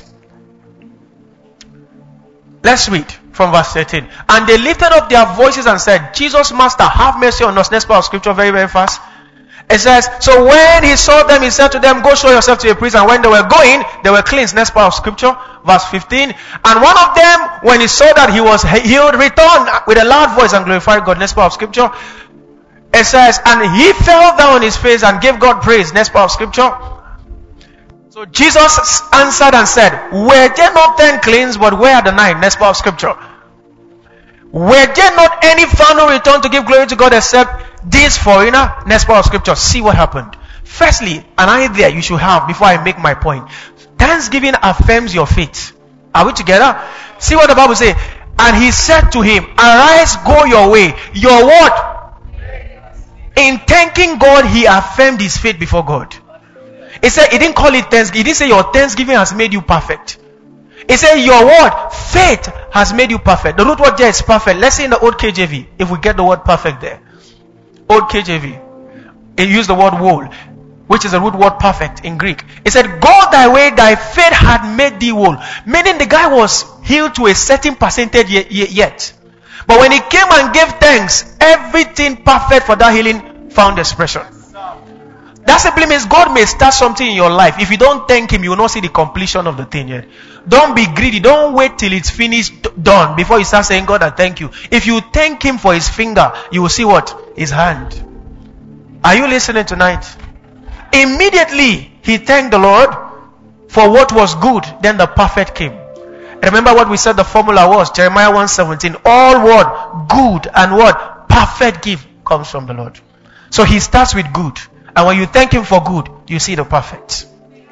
Let's read from verse thirteen. And they lifted up their voices and said, Jesus, Master, have mercy on us. Next part of scripture, very, very fast. It says, so when he saw them, he said to them, go show yourself to a priest. And when they were going, they were cleansed. Next part of scripture, verse fifteen. And one of them, when he saw that he was healed, returned with a loud voice and glorified God. Next part of scripture. It says, and he fell down on his face and gave God praise. Next part of scripture. So Jesus answered and said, were they not then cleansed, but where are the nine? Next part of scripture. Were there not any found who returned to give glory to God except this foreigner? Next part of scripture. See what happened. Firstly, an idea you should have before I make my point. Thanksgiving affirms your faith. Are we together? See what the Bible says. And he said to him, arise, go your way. Your what? In thanking God, he affirmed his faith before God. He said, he didn't call it thanksgiving. He didn't say your thanksgiving has made you perfect. He said, your word, faith has made you perfect. The root word there is perfect. Let's say in the old K J V, if we get the word perfect there. Old K J V. It used the word whole, which is the root word perfect in Greek. It said, go thy way, thy faith had made thee whole. Meaning the guy was healed to a certain percentage yet. But when he came and gave thanks, everything perfect for that healing found expression. That simply means God may start something in your life. If you don't thank him, you will not see the completion of the thing yet. Don't be greedy. Don't wait till it's finished, done, before you start saying, God, I thank you. If you thank him for his finger, you will see what? His hand. Are you listening tonight? Immediately, he thanked the Lord for what was good. Then the perfect came. Remember what we said the formula was? Jeremiah one seventeen. All what? Good and what? Perfect gift comes from the Lord. So he starts with good. And when you thank him for good, you see the perfect.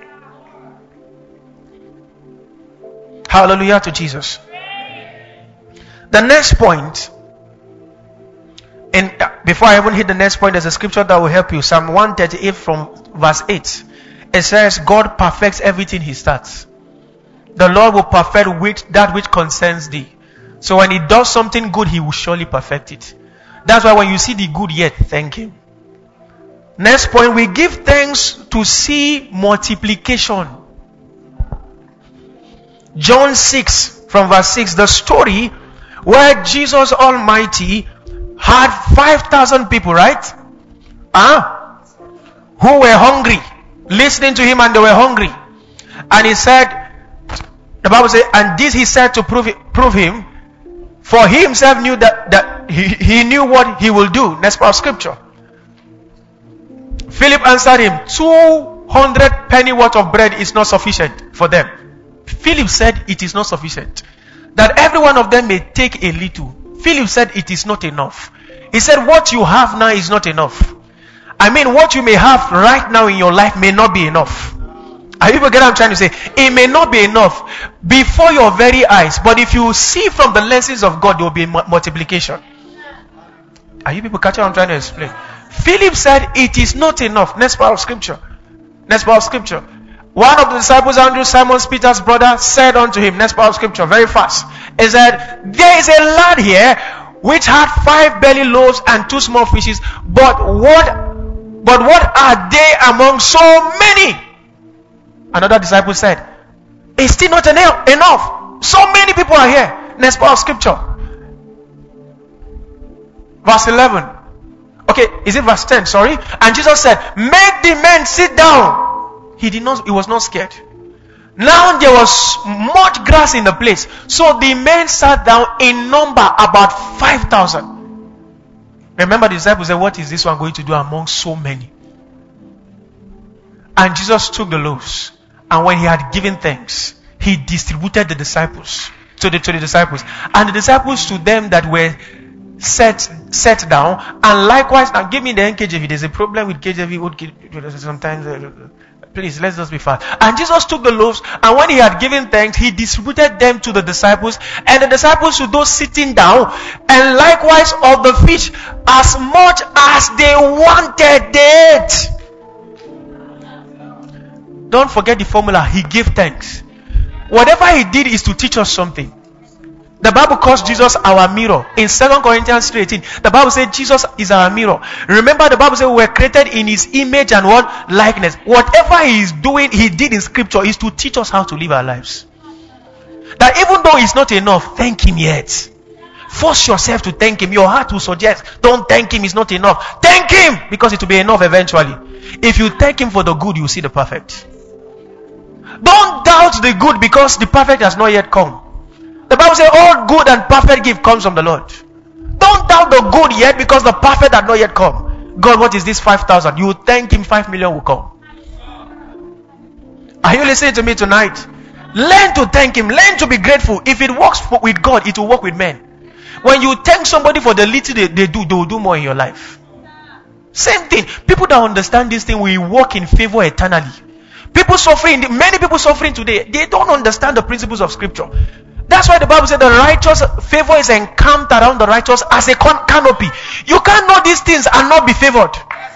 Hallelujah to Jesus. The next point, and before I even hit the next point, there's a scripture that will help you. Psalm one thirty-eight from verse eight. It says, God perfects everything he starts. The Lord will perfect which, that which concerns thee. So when he does something good, he will surely perfect it. That's why when you see the good yet, thank him. Next point, we give thanks to see multiplication. John six from verse six, the story where Jesus Almighty had five thousand people, right? Huh? Who were hungry, listening to him, and they were hungry. And he said, The Bible says, and this he said to prove it, prove him, for he himself knew that, that he, he knew what he will do. Next part of scripture. Philip answered him, two hundred penny worth of bread is not sufficient for them. Philip said it is not sufficient. That every one of them may take a little. Philip said it is not enough. He said what you have now is not enough. I mean, what you may have right now in your life may not be enough. Are you get what I'm trying to say? It may not be enough before your very eyes, but if you see from the lenses of God, there will be multiplication. Are you people catching what I'm trying to explain? Philip said it is not enough. Next part of scripture. Next part of scripture. One of the disciples, Andrew, Simon Peter's brother, said unto him, next part of scripture, very fast. He said, there is a lad here which had five belly loaves and two small fishes, but what but what are they among so many? Another disciple said, it's still not enough. So many people are here. Next part of scripture. Verse eleven. Okay, is it verse ten? Sorry. And Jesus said, make the men sit down. He did not, he was not scared. Now there was much grass in the place. So the men sat down in number about five thousand. Remember the disciples said, what is this one going to do among so many? And Jesus took the loaves. And when he had given thanks, he distributed the disciples to the, to the disciples. And the disciples to them that were set set down. And likewise, now give me the N K J V. There's a problem with K J V. Sometimes, uh, please, let's just be fast. And Jesus took the loaves, and when he had given thanks, he distributed them to the disciples, and the disciples to those sitting down, and likewise of the fish, as much as they wanted it. Don't forget the formula. He gave thanks. Whatever he did is to teach us something. The Bible calls Jesus our mirror. In Second Corinthians three eighteen, the Bible says Jesus is our mirror. Remember, the Bible says we were created in his image and what? Likeness. Whatever he is doing, he did in scripture is to teach us how to live our lives. That even though it's not enough, thank him yet. Force yourself to thank him. Your heart will suggest, don't thank him, it's not enough. Thank him, because it will be enough eventually. If you thank him for the good, you will see the perfect. Don't doubt the good, because the perfect has not yet come. The Bible says all good and perfect gift comes from the Lord. Don't doubt the good yet, because the perfect has not yet come. God, what is this five thousand? You will thank him, five million will come. Are you listening to me tonight? Learn to thank him. Learn to be grateful. If it works for, with God, it will work with men. When you thank somebody for the little they, they do, they will do more in your life. Same thing. People that understand this thing will walk in favor eternally. People suffering, many people suffering today, they don't understand the principles of scripture. That's why the Bible said the righteous favor is encamped around the righteous as a con- canopy. You can't know these things and not be favored.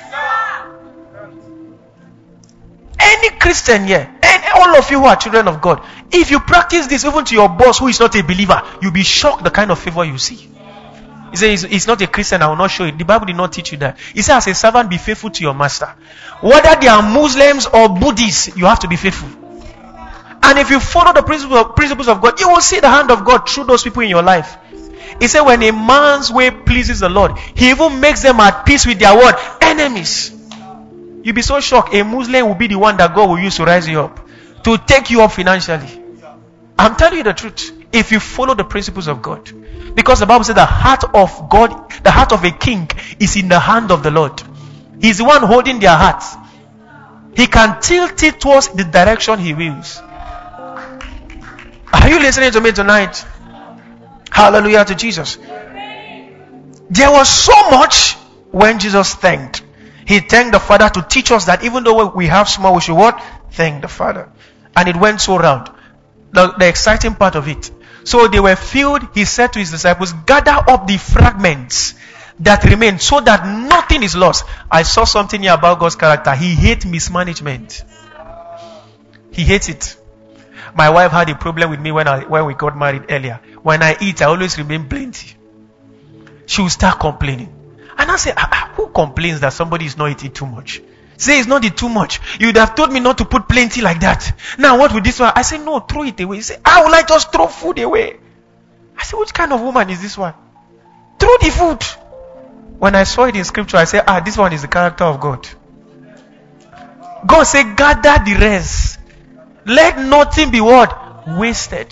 Any Christian here, and all of you who are children of God, if you practice this even to your boss who is not a believer, you'll be shocked the kind of favor you see. He says, he's not a Christian, I will not show it. The Bible did not teach you that. He says, as a servant, be faithful to your master. Whether they are Muslims or Buddhists, you have to be faithful. And if you follow the principles of, principles of God, you will see the hand of God through those people in your life. He said, when a man's way pleases the Lord, he even makes them at peace with their word, enemies. You'll be so shocked. A Muslim will be the one that God will use to rise you up, to take you up financially. I'm telling you the truth. If you follow the principles of God. Because the Bible says the heart of God, the heart of a king is in the hand of the Lord. He's the one holding their hearts. He can tilt it towards the direction he wills. Are you listening to me tonight? Hallelujah to Jesus. There was so much when Jesus thanked. He thanked the Father to teach us that even though we have small, we should what? Thank the Father. And it went so round. The, the exciting part of it. So they were filled. He said to his disciples, gather up the fragments that remain so that nothing is lost. I saw something here about God's character. He hates mismanagement. He hates it. My wife had a problem with me when I when we got married earlier. When I eat, I always remain plenty. She will start complaining. And I say, ah, ah, who complains that somebody is not eating too much? Say it's not the too much. You would have told me not to put plenty like that. Now what with this one? I say, no, throw it away. You say, how will I just throw food away? I say, which kind of woman is this one? Throw the food. When I saw it in scripture, I said, ah, this one is the character of God. God said, gather the rest. Let nothing be what? Wasted.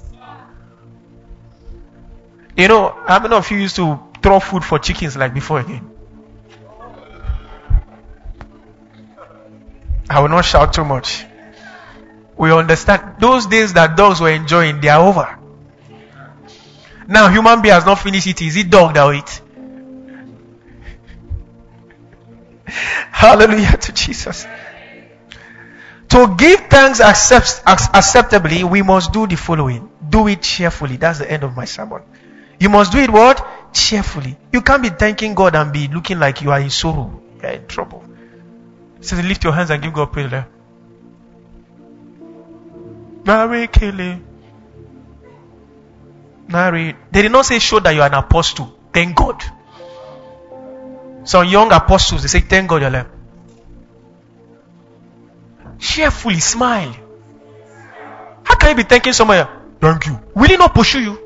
You know, how many of you used to throw food for chickens like before again? I will not shout too much. We understand those days that dogs were enjoying, they are over. Now human being has not finished it. Is it dog that will eat? Hallelujah to Jesus. To give thanks accept, acceptably, we must do the following. Do it cheerfully. That's the end of my sermon. You must do it what? Cheerfully. You can't be thanking God and be looking like you are in sorrow. You are in trouble. So lift your hands and give God praise. Mary Kelly. Mary. They did not say show that you are an apostle. Thank God. Some young apostles, they say thank God you're alive. Cheerfully smile. How can you be thanking someone? Thank you. Will he not pursue you?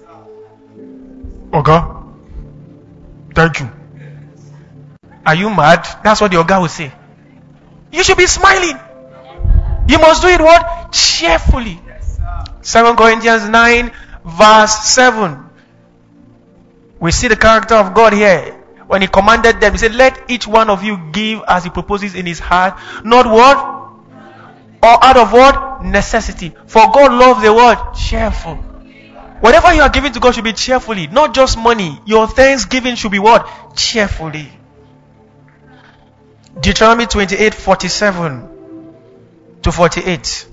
Oga, thank you. Are you mad? That's what the Oga will say. You should be smiling. You must do it what? Cheerfully. Second Corinthians nine verse seven. We see the character of God here. When he commanded them, he said, let each one of you give as he proposes in his heart. Not what? Or out of what? Necessity. For God loves the word cheerful. Whatever you are giving to God should be cheerfully. Not just money. Your thanksgiving should be what? Cheerfully. Deuteronomy twenty-eight forty-seven to forty-eight.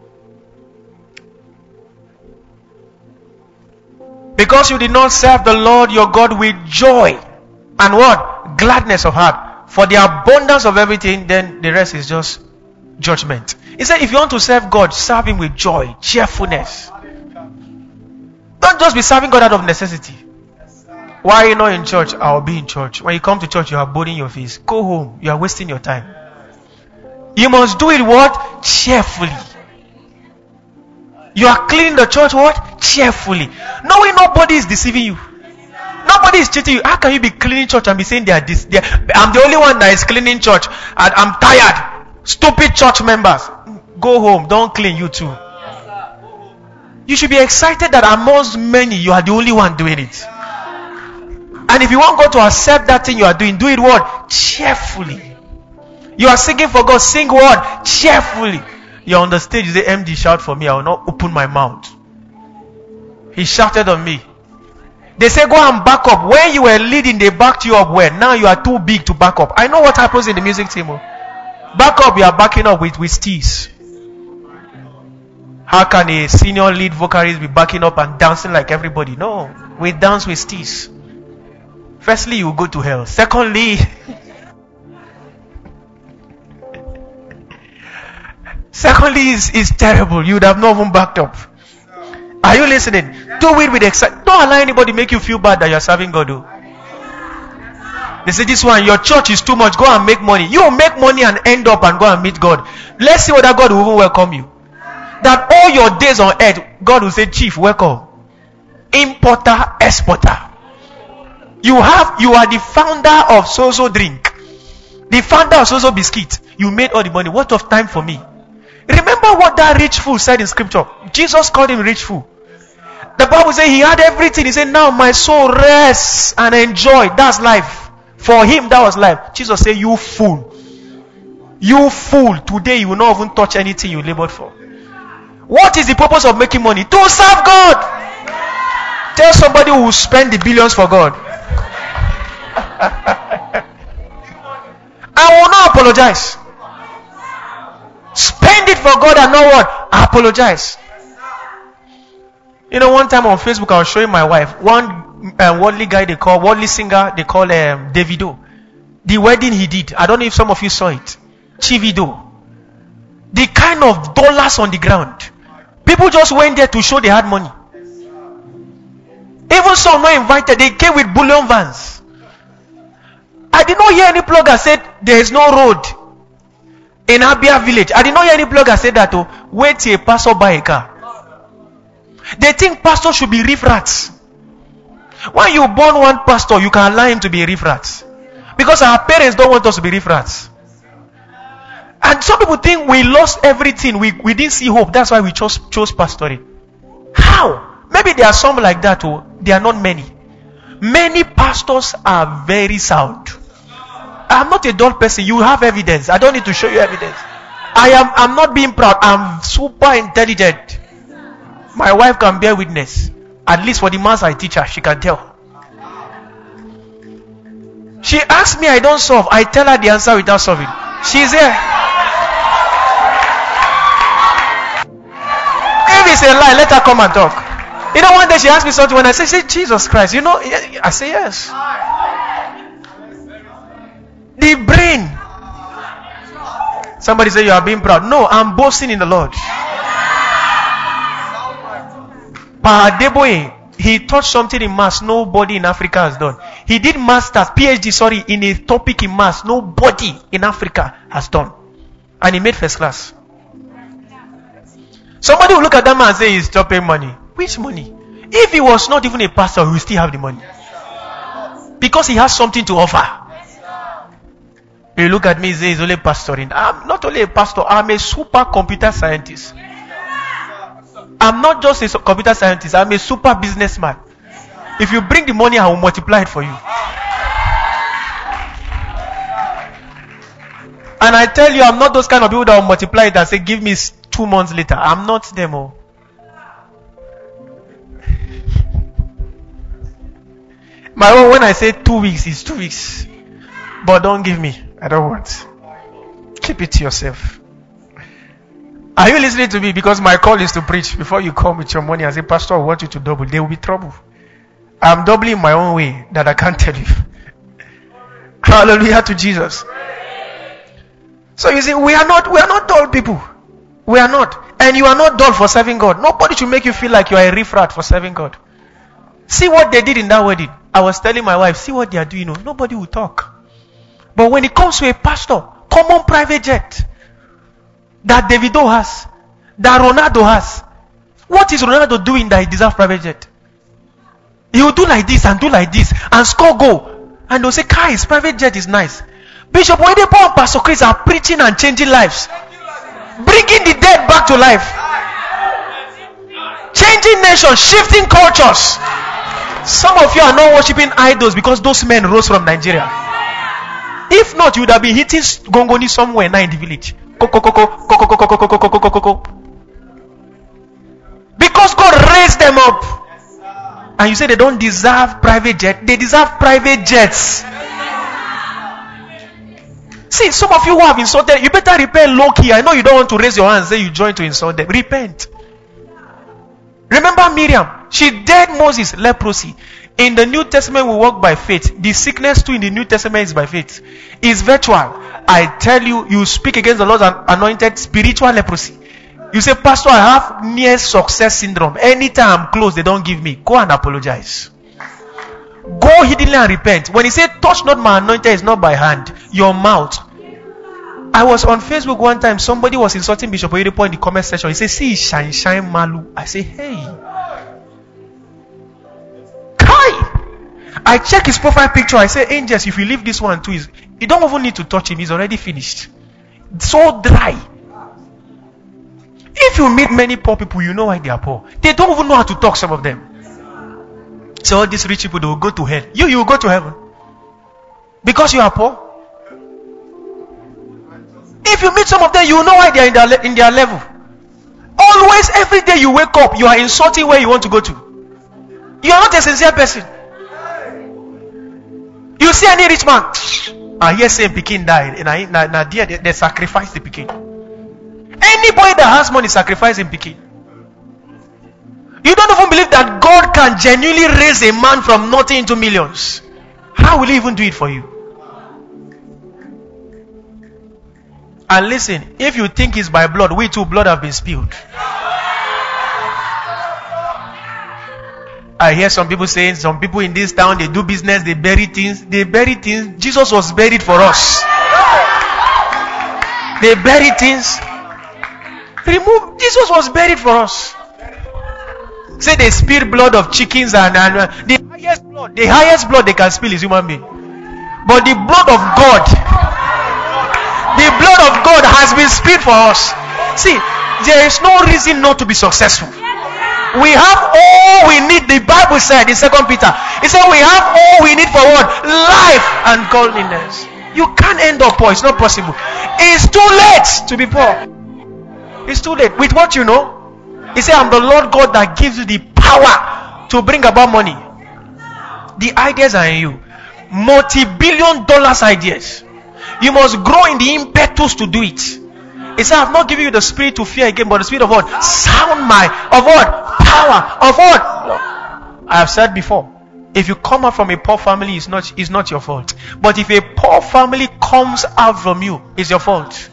Because you did not serve the Lord your God with joy and what? Gladness of heart. For the abundance of everything, then the rest is just judgment. He said if you want to serve God, serve him with joy, cheerfulness. Don't just be serving God out of necessity. Why are you not in church? I'll be in church. When you come to church, you are boarding your face. Go home. You are wasting your time. You must do it what? Cheerfully. You are cleaning the church what? Cheerfully. Knowing nobody is deceiving you. Nobody is cheating you. How can you be cleaning church and be saying they are this? They are, I'm the only one that is cleaning church. And I'm tired. Stupid church members. Go home. Don't clean you too. You should be excited that amongst many, you are the only one doing it. And if you want God to accept that thing you are doing, do it what? Cheerfully. You are singing for God, sing what? Cheerfully. You're on the stage, you say, M D, shout for me. I will not open my mouth. He shouted on me. They say, go and back up. When you were leading, they backed you up well. Now you are too big to back up. I know what happens in the music team. Back up, you are backing up with, with steez. How can a senior lead vocalist be backing up and dancing like everybody? No, we dance with steez. Firstly, you will go to hell. Secondly, secondly is is terrible. You would have not even backed up. Are you listening? Do it with excitement. Don't allow anybody make you feel bad that you are serving God. Though. They say this one, your church is too much. Go and make money. You will make money and end up and go and meet God. Let's see whether God will even welcome you. That all your days on earth, God will say, Chief, welcome. Importer, exporter. You have, you are the founder of so-so drink. The founder of so-so biscuit. You made all the money. What of time for me? Remember what that rich fool said in scripture. Jesus called him rich fool. The Bible says he had everything. He said, now my soul rests and enjoy. That's life. For him, that was life. Jesus said, you fool. You fool. Today you will not even touch anything you labored for. What is the purpose of making money? To serve God. Tell somebody who will spend the billions for God. I will not apologize. Spend it for God and not what? Apologize. You know, one time on Facebook, I was showing my wife one uh, worldly guy they call, worldly singer they call um, Davido. The wedding he did. I don't know if some of you saw it. Chivido. The kind of dollars on the ground. People just went there to show they had money. Even some were invited. They came with bullion vans. I did not hear any blogger said there is no road in Abia village. I did not hear any blogger say that. Oh, wait till a pastor buy a car. They think pastor should be riff-rats. When you born one pastor, you can allow him to be a riff-rat. Because our parents don't want us to be riff-rats. And some people think we lost everything. We, we didn't see hope. That's why we chose, chose pastoring. How? Maybe there are some like that. Oh, there are not many. Many pastors are very sound. I'm not a dull person. You have evidence. I don't need to show you evidence. I am I'm not being proud. I'm super intelligent. My wife can bear witness. At least for the maths I teach her, she can tell. She asks me, I don't solve. I tell her the answer without solving. She's here. If it's a lie, let her come and talk. You know, one day she asked me something. When I say, say Jesus Christ, you know, I say yes. The brain. Somebody say you are being proud. No, I'm boasting in the Lord. Pa Adeboye, he taught something in maths nobody in Africa has done. He did masters, PhD, sorry, in a topic in maths nobody in Africa has done. And he made first class. Somebody will look at that man and say he's chopping money. Which money? If he was not even a pastor, he will still have the money. Because he has something to offer. You look at me and say he's only pastoring. I'm not only a pastor, I'm a super computer scientist. I'm not just a computer scientist, I'm a super businessman. If you bring the money, I will multiply it for you. And I tell you, I'm not those kind of people that will multiply it and say, give me two months later. I'm not them all. My own, when I say two weeks, it's two weeks. But don't give me. I don't want. Keep it to yourself. Are you listening to me? Because my call is to preach. Before you come with your money and say, Pastor, I want you to double. There will be trouble. I'm doubling my own way that I can't tell you. Hallelujah to Jesus. So you see, we are not, we are not dull people. We are not. And you are not dull for serving God. Nobody should make you feel like you are a riffraff for serving God. See what they did in that wedding. I was telling my wife, see what they are doing. You know, nobody will talk. But when it comes to a pastor, common private jet that Davido has, that Ronaldo has, what is Ronaldo doing that he deserves private jet? He will do like this and do like this and score goal. And they'll say, guys, private jet is nice. Bishop Oyedepo and Pastor Chris are preaching and changing lives. Bringing the dead back to life. Changing nations, shifting cultures. Some of you are not worshipping idols because those men rose from Nigeria. If not, you would have been hitting gongoni somewhere now in the village. Because God raised them up. And you say they don't deserve private jet. They deserve private jets. See, some of you who have insulted, you better repent low-key. I know you don't want to raise your hand and say you join to insult them. Repent. Remember Miriam? She dared Moses leprosy. In the New Testament, we walk by faith. The sickness too in the New Testament is by faith. It's virtual. I tell you, you speak against the Lord's anointed spiritual leprosy. You say, Pastor, I have near success syndrome. Anytime I'm close, they don't give me. Go and apologize. Go hiddenly and repent. When he said, touch not my anointed, is not by hand, your mouth. I was on Facebook one time, somebody was insulting Bishop Oyedepo in the comment section. He said, see, shine, shine, malu. I say, hey. Kai! I check his profile picture. I say, angels, if you leave this one too, you don't even need to touch him. He's already finished. So dry. If you meet many poor people, you know why they are poor. They don't even know how to talk, some of them. So all these rich people, they will go to hell. You, you will go to heaven. Because you are poor. If you meet some of them, you will know why they are in their, in their level. Always, every day you wake up, you are insulting where you want to go to. You are not a sincere person. You see any rich man, I hear say Pekin died, and I na, na dear, they, they sacrifice the Pekin. Anybody that has money sacrifice in Pekin. You don't even believe that God can genuinely raise a man from nothing into millions. How will he even do it for you? And listen, if you think it's by blood, we too, blood have been spilled. I hear some people saying, some people in this town, they do business, they bury things. They bury things. Jesus was buried for us. They bury things. Remove. Jesus was buried for us. Say they spill blood of chickens and, and uh, the highest blood, the highest blood they can spill is human being. But the blood of God, the blood word of God has been spilled for us. See, there is no reason not to be successful. We have all we need. The Bible said in Second Peter, it said we have all we need for what? Life and godliness. You can't end up poor. It's not possible. It's too late to be poor. It's too late. With what you know, he said, I'm the Lord God that gives you the power to bring about money. The ideas are in you. Multi-billion dollars ideas. You must grow in the impetus to do it. He said, I've not given you the spirit to fear again, but the spirit of what? Sound mind. Of what? Power. Of what? I have said before, if you come out from a poor family, it's not, it's not your fault. But if a poor family comes out from you, it's your fault.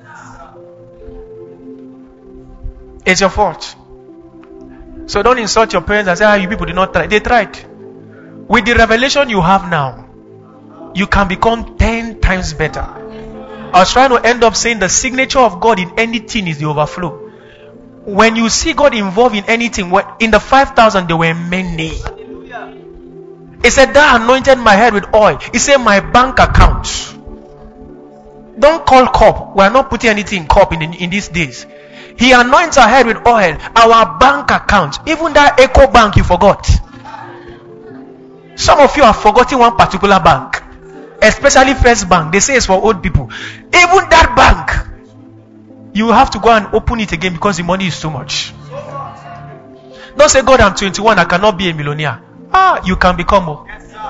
It's your fault. So don't insult your parents and say, ah, you people did not try. They tried. With the revelation you have now, you can become ten times better. I was trying to end up saying the signature of God in anything is the overflow. When you see God involved in anything, in the five thousand there were many. He said, that anointed my head with oil. He said, my bank account. Don't call cup. We are not putting anything in cup in, in, in these days. He anoints our head with oil. Our bank account. Even that Echo Bank you forgot. Some of you have forgotten one particular bank. Especially First Bank. They say it's for old people. Even that bank, you have to go and open it again because the money is too much. Don't say, God, I'm twenty-one, I cannot be a millionaire. Ah, you can become more.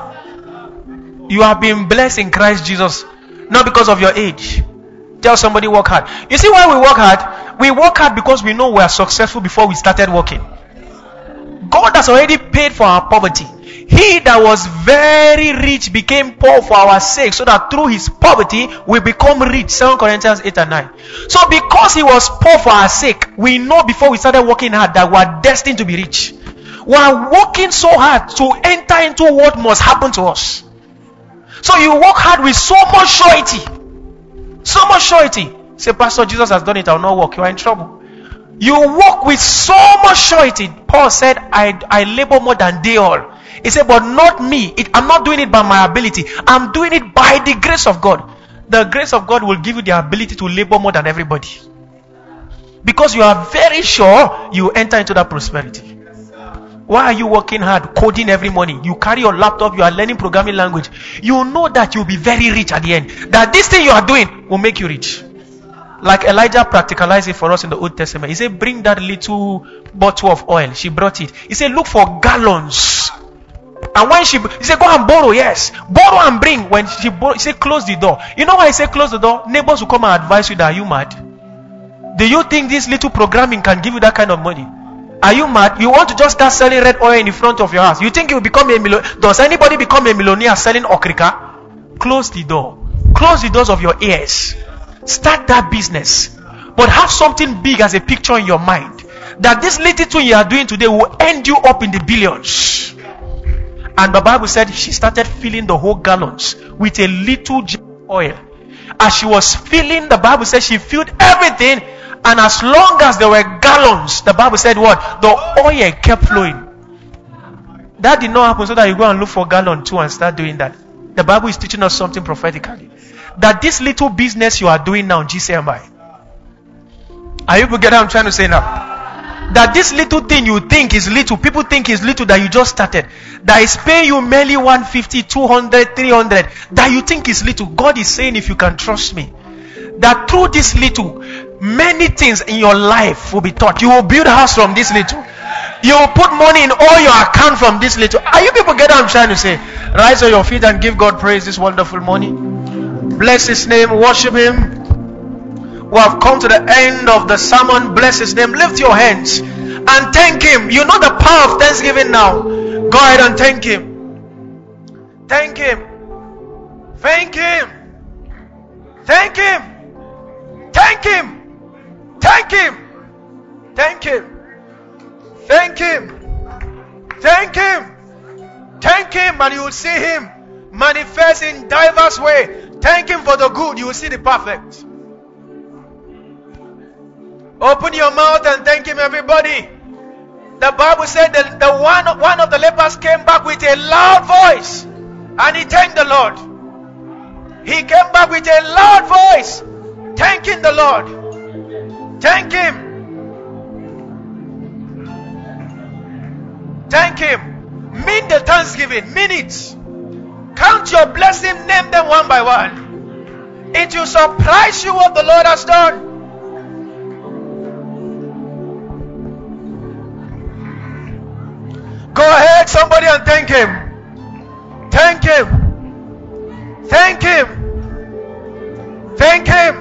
You have been blessed in Christ Jesus, not because of your age. Tell somebody, work hard. You see why we work hard? We work hard because we know we are successful before we started working. God has already paid for our poverty. He that was very rich became poor for our sake, so that through his poverty we become rich. Second Corinthians eight and nine. So because he was poor for our sake, we know before we started working hard that we are destined to be rich. We are working so hard to enter into what must happen to us. So you work hard with so much surety. So much surety. Say, Pastor, Jesus has done it, I will not work. You are in trouble. You work with so much surety. Paul said, I, I labor more than they all. He said, but not me. It, I'm not doing it by my ability. I'm doing it by the grace of God. The grace of God will give you the ability to labor more than everybody. Because you are very sure you enter into that prosperity. Why are you working hard, coding every morning? You carry your laptop, you are learning programming language. You know that you'll be very rich at the end. That this thing you are doing will make you rich. Like Elijah practicalized it for us in the Old Testament. He said, bring that little bottle of oil. She brought it. He said, look for gallons. And when she, he said, go and borrow. Yes, borrow and bring. When she borrow, he said, close the door. You know why he said close the door? Neighbors will come and advise you that, are you mad? Do you think this little programming can give you that kind of money? Are you mad? You want to just start selling red oil in the front of your house? You think you will become a millionaire? Does anybody become a millionaire selling okrika? Close the door. Close the doors of your ears. Start that business. But have something big as a picture in your mind. That this little thing you are doing today will end you up in the billions. And the Bible said she started filling the whole gallons with a little oil. As she was filling, the Bible said she filled everything. And as long as there were gallons, the Bible said what? The oil kept flowing. That did not happen so that you go and look for gallon too and start doing that. The Bible is teaching us something prophetically. That this little business you are doing now, G C M I. Are you able to get what I'm trying to say now? That this little thing you think is little, people think is little, that you just started, that is paying you merely one fifty, two hundred, three hundred, that you think is little. God is saying, if you can trust me, that through this little, many things in your life will be taught. You will build a house from this little. You will put money in all your account from this little. Are you people get what I'm trying to say? Rise on your feet and give God praise this wonderful morning. Bless his name, worship him. We have come to the end of the sermon. Bless his name. Lift your hands and thank him. You know the power of thanksgiving now. Go ahead and thank him. Thank him. Thank him. Thank him. Thank him. Thank him. Thank him. Thank him. Thank him. Thank him, and you will see him manifest in diverse way. Thank him for the good, you will see the perfect. Open your mouth and thank him, everybody. The Bible said that the one, one of the lepers came back with a loud voice and he thanked the Lord. He came back with a loud voice. Thank in the Lord. Thank Him. Thank Him. Mean the thanksgiving. Mean it. Count your blessing. Name them one by one. It will surprise you what the Lord has done. Go ahead, somebody, and thank Him. Thank Him. Thank Him. Thank Him.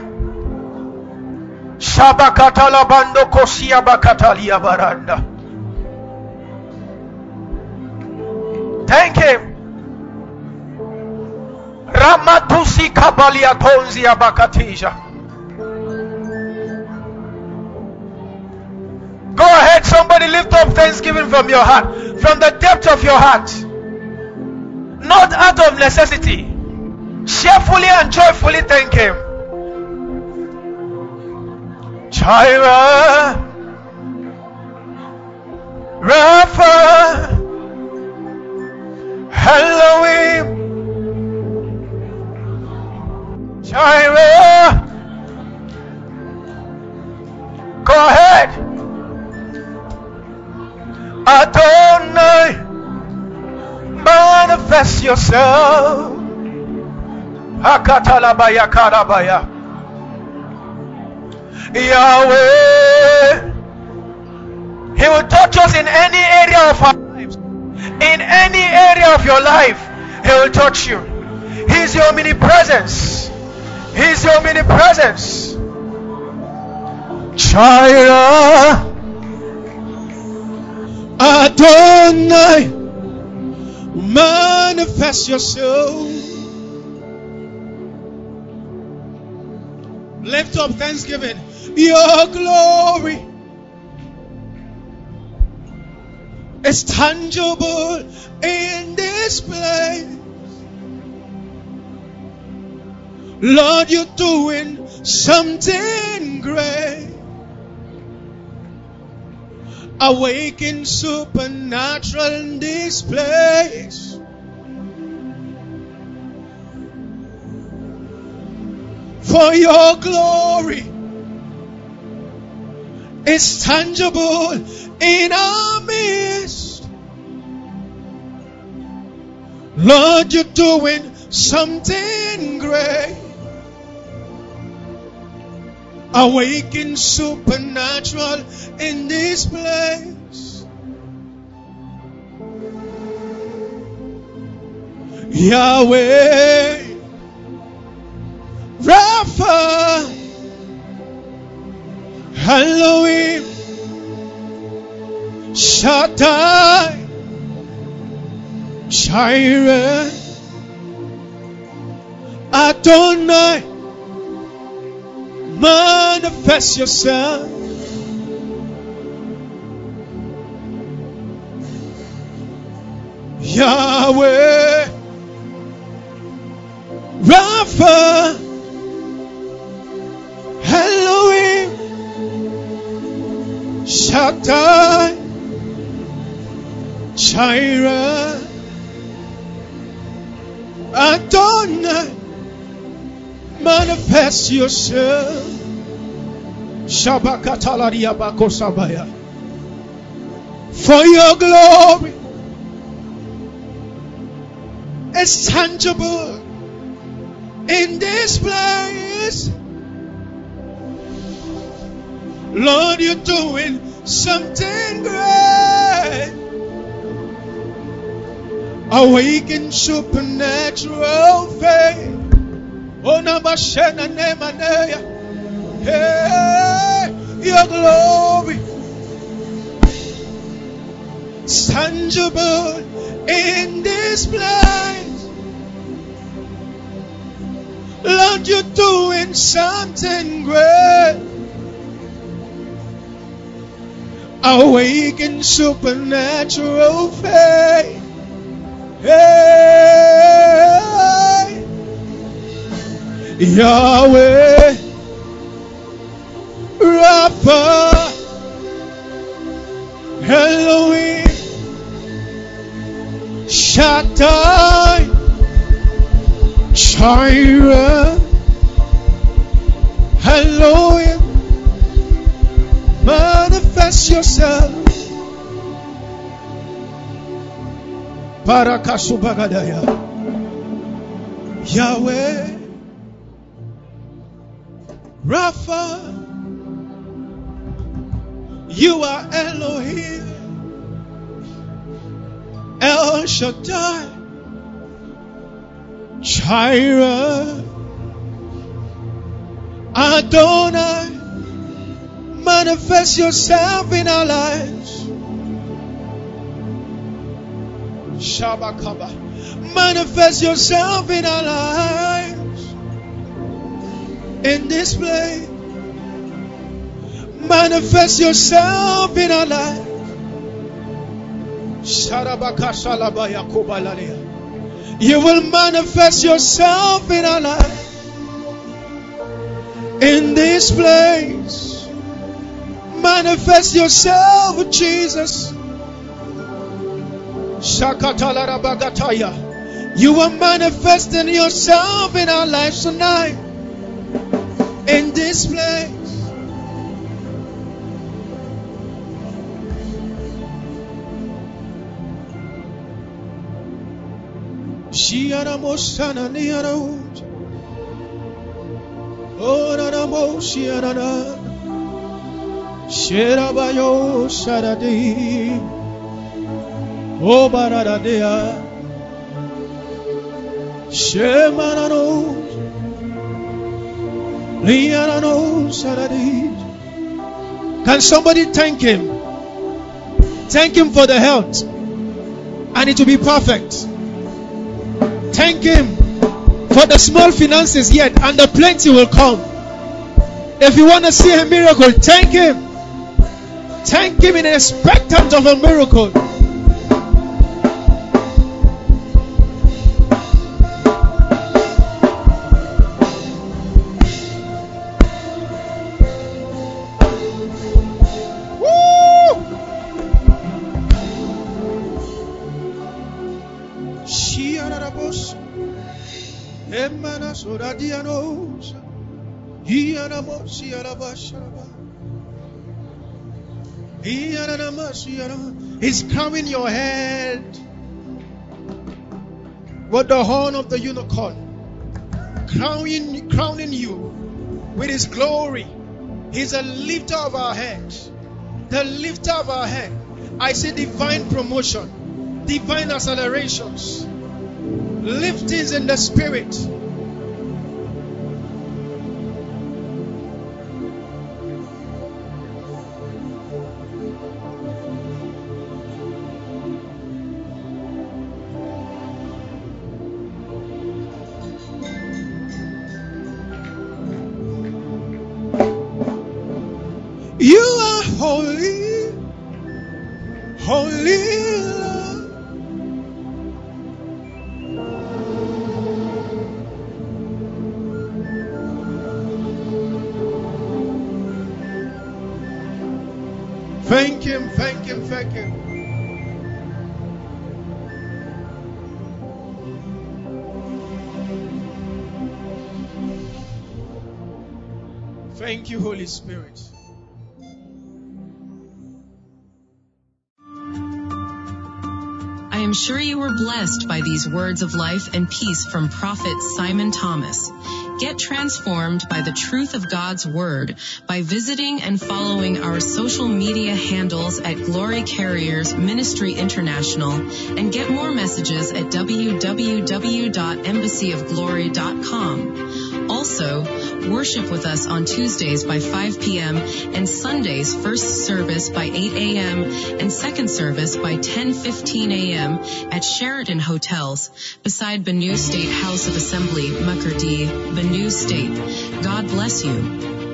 Shabakatala bando kosia bakatalia baranda. Thank Him. Ramatusi kabalia tonzia bakatija. Go ahead, somebody, lift up thanksgiving from your heart, from the depth of your heart, not out of necessity. Cheerfully and joyfully thank Him. Jireh, Rapha, Elohim, Jireh. Go ahead. Adonai, manifest yourself. Akatalabaya karabaya. Yahweh, He will touch us in any area of our lives. In any area of your life, He will touch you. He's your omnipresence. He's your omnipresence. Jireh, Adonai, manifest yourself. Lift up thanksgiving. Your glory is tangible in this place. Lord, you're doing something great. Awaken supernatural in this place. For your glory is tangible in our midst. Lord, you're doing something great. Awaken supernatural in this place. Yahweh, Rapha, Elohim, Shaddai, Jireh, Adonai, manifest yourself. Yahweh, Rapha, Elohim, Shaddai, Jireh, Adonai, manifest yourself. Shabakatalaria bakosabaya. For your glory is tangible in this place. Lord, you're doing something great. Awaken supernatural faith. Oh, Nabashena Nemaneya. Hey, your glory is tangible in this place. Lord, you're doing something great. Awaken supernatural faith. Hey, Yahweh, Rapha, Elohim, Shaddai, Jireh, Elohim, manifest yourself. Parakasubagadaya. Yahweh, Rapha, you are Elohim, El Shaddai, Jireh, Adonai, manifest yourself in our lives. Shabakaba, manifest yourself in our lives. In this place, manifest yourself in our lives. You will manifest yourself in our lives. In this place, manifest yourself, Jesus. You are manifesting yourself in our lives tonight. In this place. Oh, Baradea, Shemanano, Lianano, Saradi. Can somebody thank him? Thank him for the health, and it will be perfect. Thank him for the small finances yet, and the plenty will come. If you want to see a miracle, thank him. Thank him in expectant of a miracle. He's crowning your head with the horn of the unicorn, crowning, crowning you with his glory. He's a lifter of our head, the lifter of our head. I say divine promotion, divine accelerations, liftings in the spirit. You are holy, holy Lord. Thank him, thank him, thank him. Thank you, Holy Spirit. I am sure you were blessed by these words of life and peace from Prophet Simon Thomas. Get transformed by the truth of God's Word by visiting and following our social media handles at Glory Carriers Ministry International, and get more messages at w w w dot embassy of glory dot com. Also, worship with us on Tuesdays by five p.m. and Sundays first service by eight a.m. and second service by ten fifteen a.m. at Sheraton Hotels beside Benue State House of Assembly, Makurdi, Benue State. God bless you.